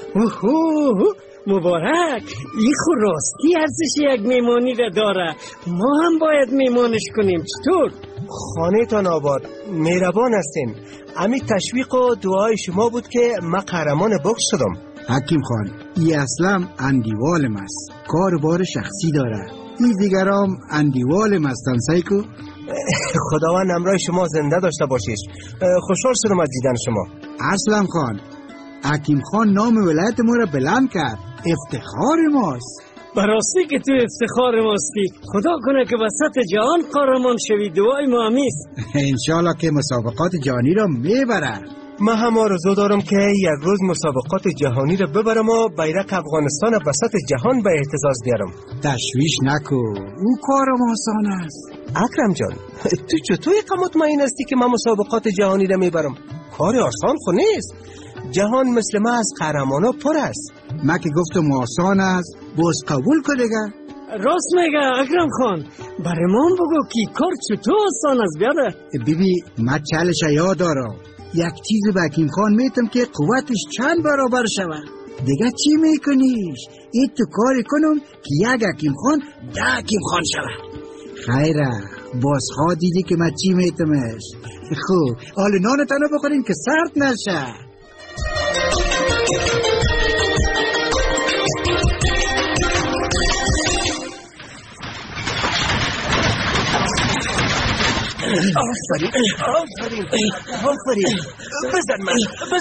اوه مبارک، این خود راستی ارزش یک میمانی را داره، ما هم باید میمانش کنیم. چطور؟ خانه تان آباد، مهربان هستین. امی تشویق و دعای شما بود که من قهرمان بوکس شدم. حکیم خان این اصلا اندیوالم است، کار بار شخصی داره، این دیگرام اندیوالم هستن. سایکو خداوند همراه شما زنده داشته باشیش. خوشحال شدم از دیدن شما. اسلم خان، حکیم خان نام ولایت ما را بلند کرد، افتخار ماست. براستی که تو افتخار ماستی، خدا کنه که وسط جهان قهرمان شوی، دعای ما همیست. انشالله که مسابقات جهانی را میبره. من هم آرزو دارم که یک روز مسابقات جهانی را ببرم و بیرق افغانستان وسط جهان به اهتزاز بیارم. تشویش نکو، او کارم آسان است. اکرم جان، تو چطور اینقدر مطمئن هستی که من مسابقات جهانی را میبرم؟ کار آسان خو نیست. جهان مثل ما از قهرمانا پر است. من که گفتم آسان است، باز قبول کن دیگه. راست میگه اکرم خان، برای ما بگو که کار چطور آسان است بیاده. بیبی من چالش یاد دارم، یک چیز به حکیم خان میتم که قوتش چند برابر شود. دیگه چی میکنیش؟ این تو کاری کنم که یک حکیم خان 10 حکیم خان شود. خیره، باز ها دیدی که من چی میتمش. خوب، حال نان تنو بخوریم که سرد نشه. آفرین بزن من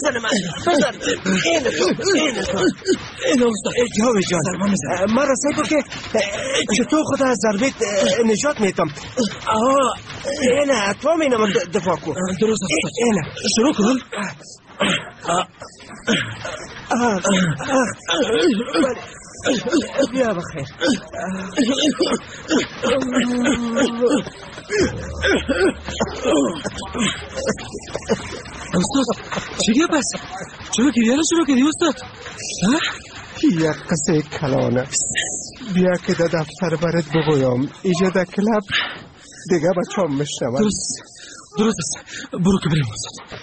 این استاد جاوی جان من را سعی که چطور خدا از ضربت نجات میتم. اینه تو هم اینه من دفاع کن. درست است. اینه شروع کن. بیا بخیر. استاد چیه پس؟ چرا گریه شروع کردی استاد؟ یک قصه کلانه. بیا که در دفتر برات بگویم اینجا در کلاب دیگه بچه‌ام میشنون. درست است. برو که بریم استاد.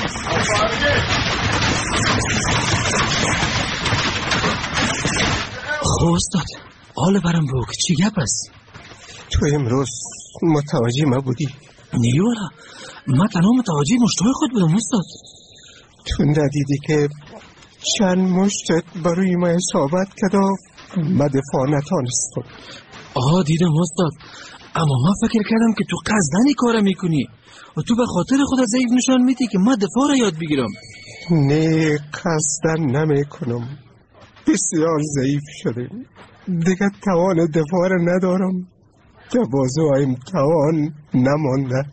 خب استاد حال برم بگو که چی گپ است؟ تو امروز متوجه ما بودی؟ نیولا من تنها متوجه مشتای خود بودم استاد. تو ندیدی که چند مشتت بروی ما اصابت کرد و من دفاع نتانستم. دیدم استاد، اما من فکر کردم که تو قصدن کار میکنی و تو به خاطر خودت ضعیف نشان میدی که من دفاع را یاد بگیرم. نه قصدن نمیکنم، بسیار ضعیف شدیم دیگه، توان دفاع را ندارم، تواضعم توان نمانده.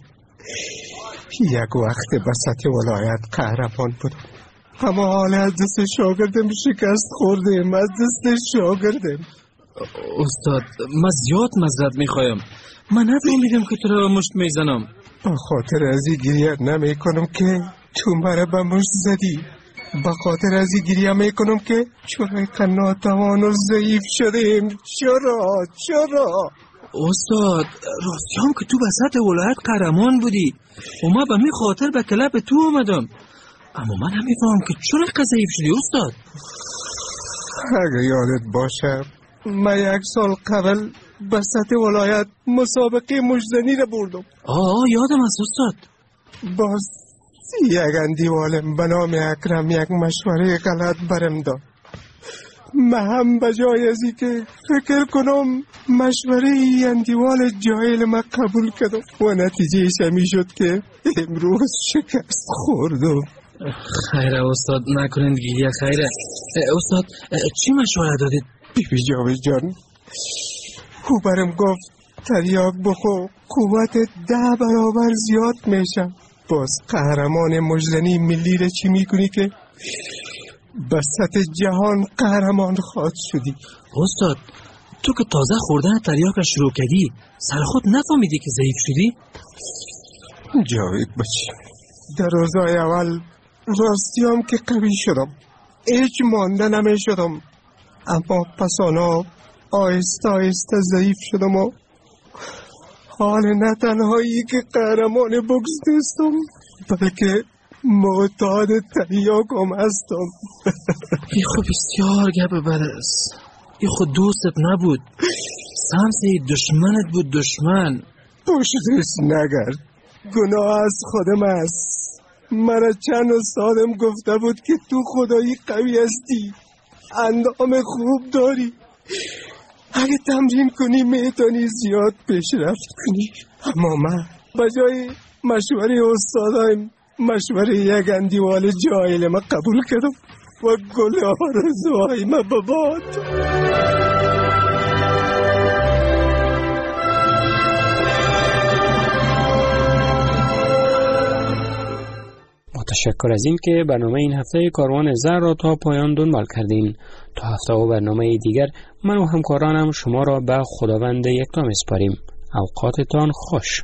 یک وقت بسط ولایت قهرمان بودم، اما حال از دست شاگردم شکست خوردم، از دست شاگردم. استاد من زیاد معذرت میخوایم، من نفهمیدم که تو را مشت میزنم. به خاطر ازی گریه نمی کنم که تو مرا به مشت زدی، به خاطر ازی گریه می کنم که چرا ناتوان و ضعیف شدیم. چرا استاد راستی هم که تو بسط ولایت قهرمان بودی و ما به می خاطر به کلب تو اومدم، اما من نمیفهم که چرا ضعیف شدی استاد. اگه یادت باشه من 1 سال قبل بسط ولایت مسابقه مجدنی را بردم. یادم است استاد. باز یک اندیوالم به نام اکرم یک مشوره غلط برم داد. من هم بجای ازی که فکر کنم مشوره ای اندیوال جاهل ما قبول کردم و نتیجه همی شد که امروز شکست خوردم. خیره استاد نکنند گیریه. خیره استاد چی مشوره دادید؟ بیبی جاوید جان او برم گفت تریاک بخو قوت 10 برابر زیاد میشم. باز قهرمان مجدنی ملی را چی میکنی که بسط جهان قهرمان خواهد شدی؟ استاد تو که تازه خوردن تریاک را شروع کردی سر خود نفهمیدی که ضعیف شدی؟ جاوید بچی در روزای اول راستیام که قوی شدم، هیچ مانده نمی شدم، اما پسانا آهسته آهسته ضعیف شدم و حال نه تنهایی که قهرمان بوکس نیستم بلکه معتاد تریاکم هستم. این خود بسیار گپ بد است. این خود دوستت نبود، سمسی دشمنت بود. دشمن پشتش نگرد، گناه از خودم است. مرا چند استادم گفته بود که تو خدایی قوی هستی، اندام خوب داری، اگه تمرین کنی میتونی زیاد پیشرفت کنی. اما من بجای مشوره استادایم مشوره یک اندیوال جاهل ما قبول کردم و گل آرزوهای ما بباد. متشکر از این که برنامه این هفته کاروان زر را تا پایان دنبال کردین. تا هفته و برنامه دیگر من و همکارانم شما را به خداوند یکتا میسپاریم. اوقاتتان خوش.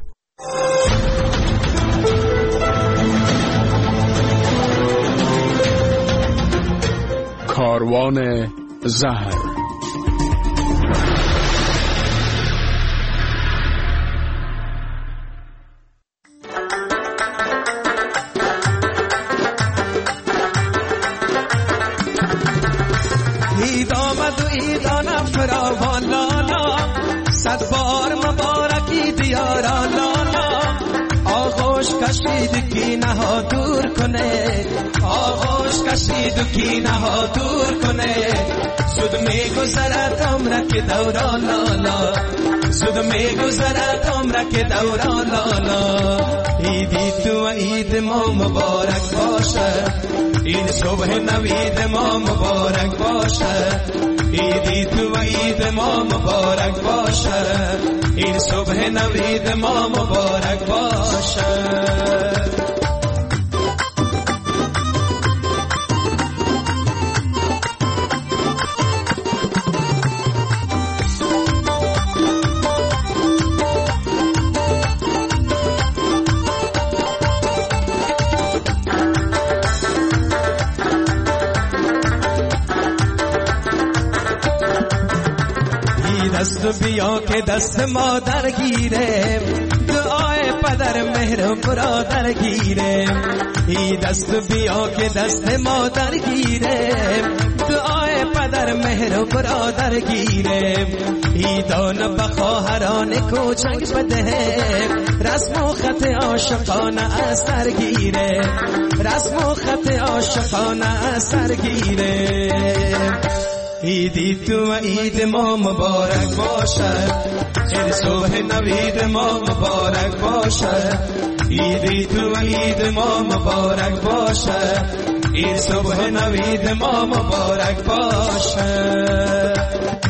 کاروان زهر. عید آمد و عیدانم فراوان لالا، 100 بار مبارکی دیارا لالا. آغوش کشید کینه ها دور کنه، آغوش کشید کینه ها دور کنه. زود میگذرد عمرک دوران لالا، زود میگذرد عمرک دوران لالا. عیدی تو و عید ما مبارک باشه، این صبح نوید ما مبارک باشه. عیدی تو و عید ما مبارک باشه، این صبح نوید ما مبارک باشه. دست بیا که دست مادر گیره، دعای پدر مهر برادر گیره. ای دست بیا که دست مادر گیره، دعای پدر مهر برادر گیره. ای دان بخواهران کوچک بده، رسم و خط عاشقانه اثر گیره، رسم و خط عاشقانه اثر گیره. عیدی تو و عید ما مبارک باشد، عید صبح نوید ما مبارک باشد. عیدی تو و عید ما مبارک باشد، عید صبح نوید ما مبارک باشد.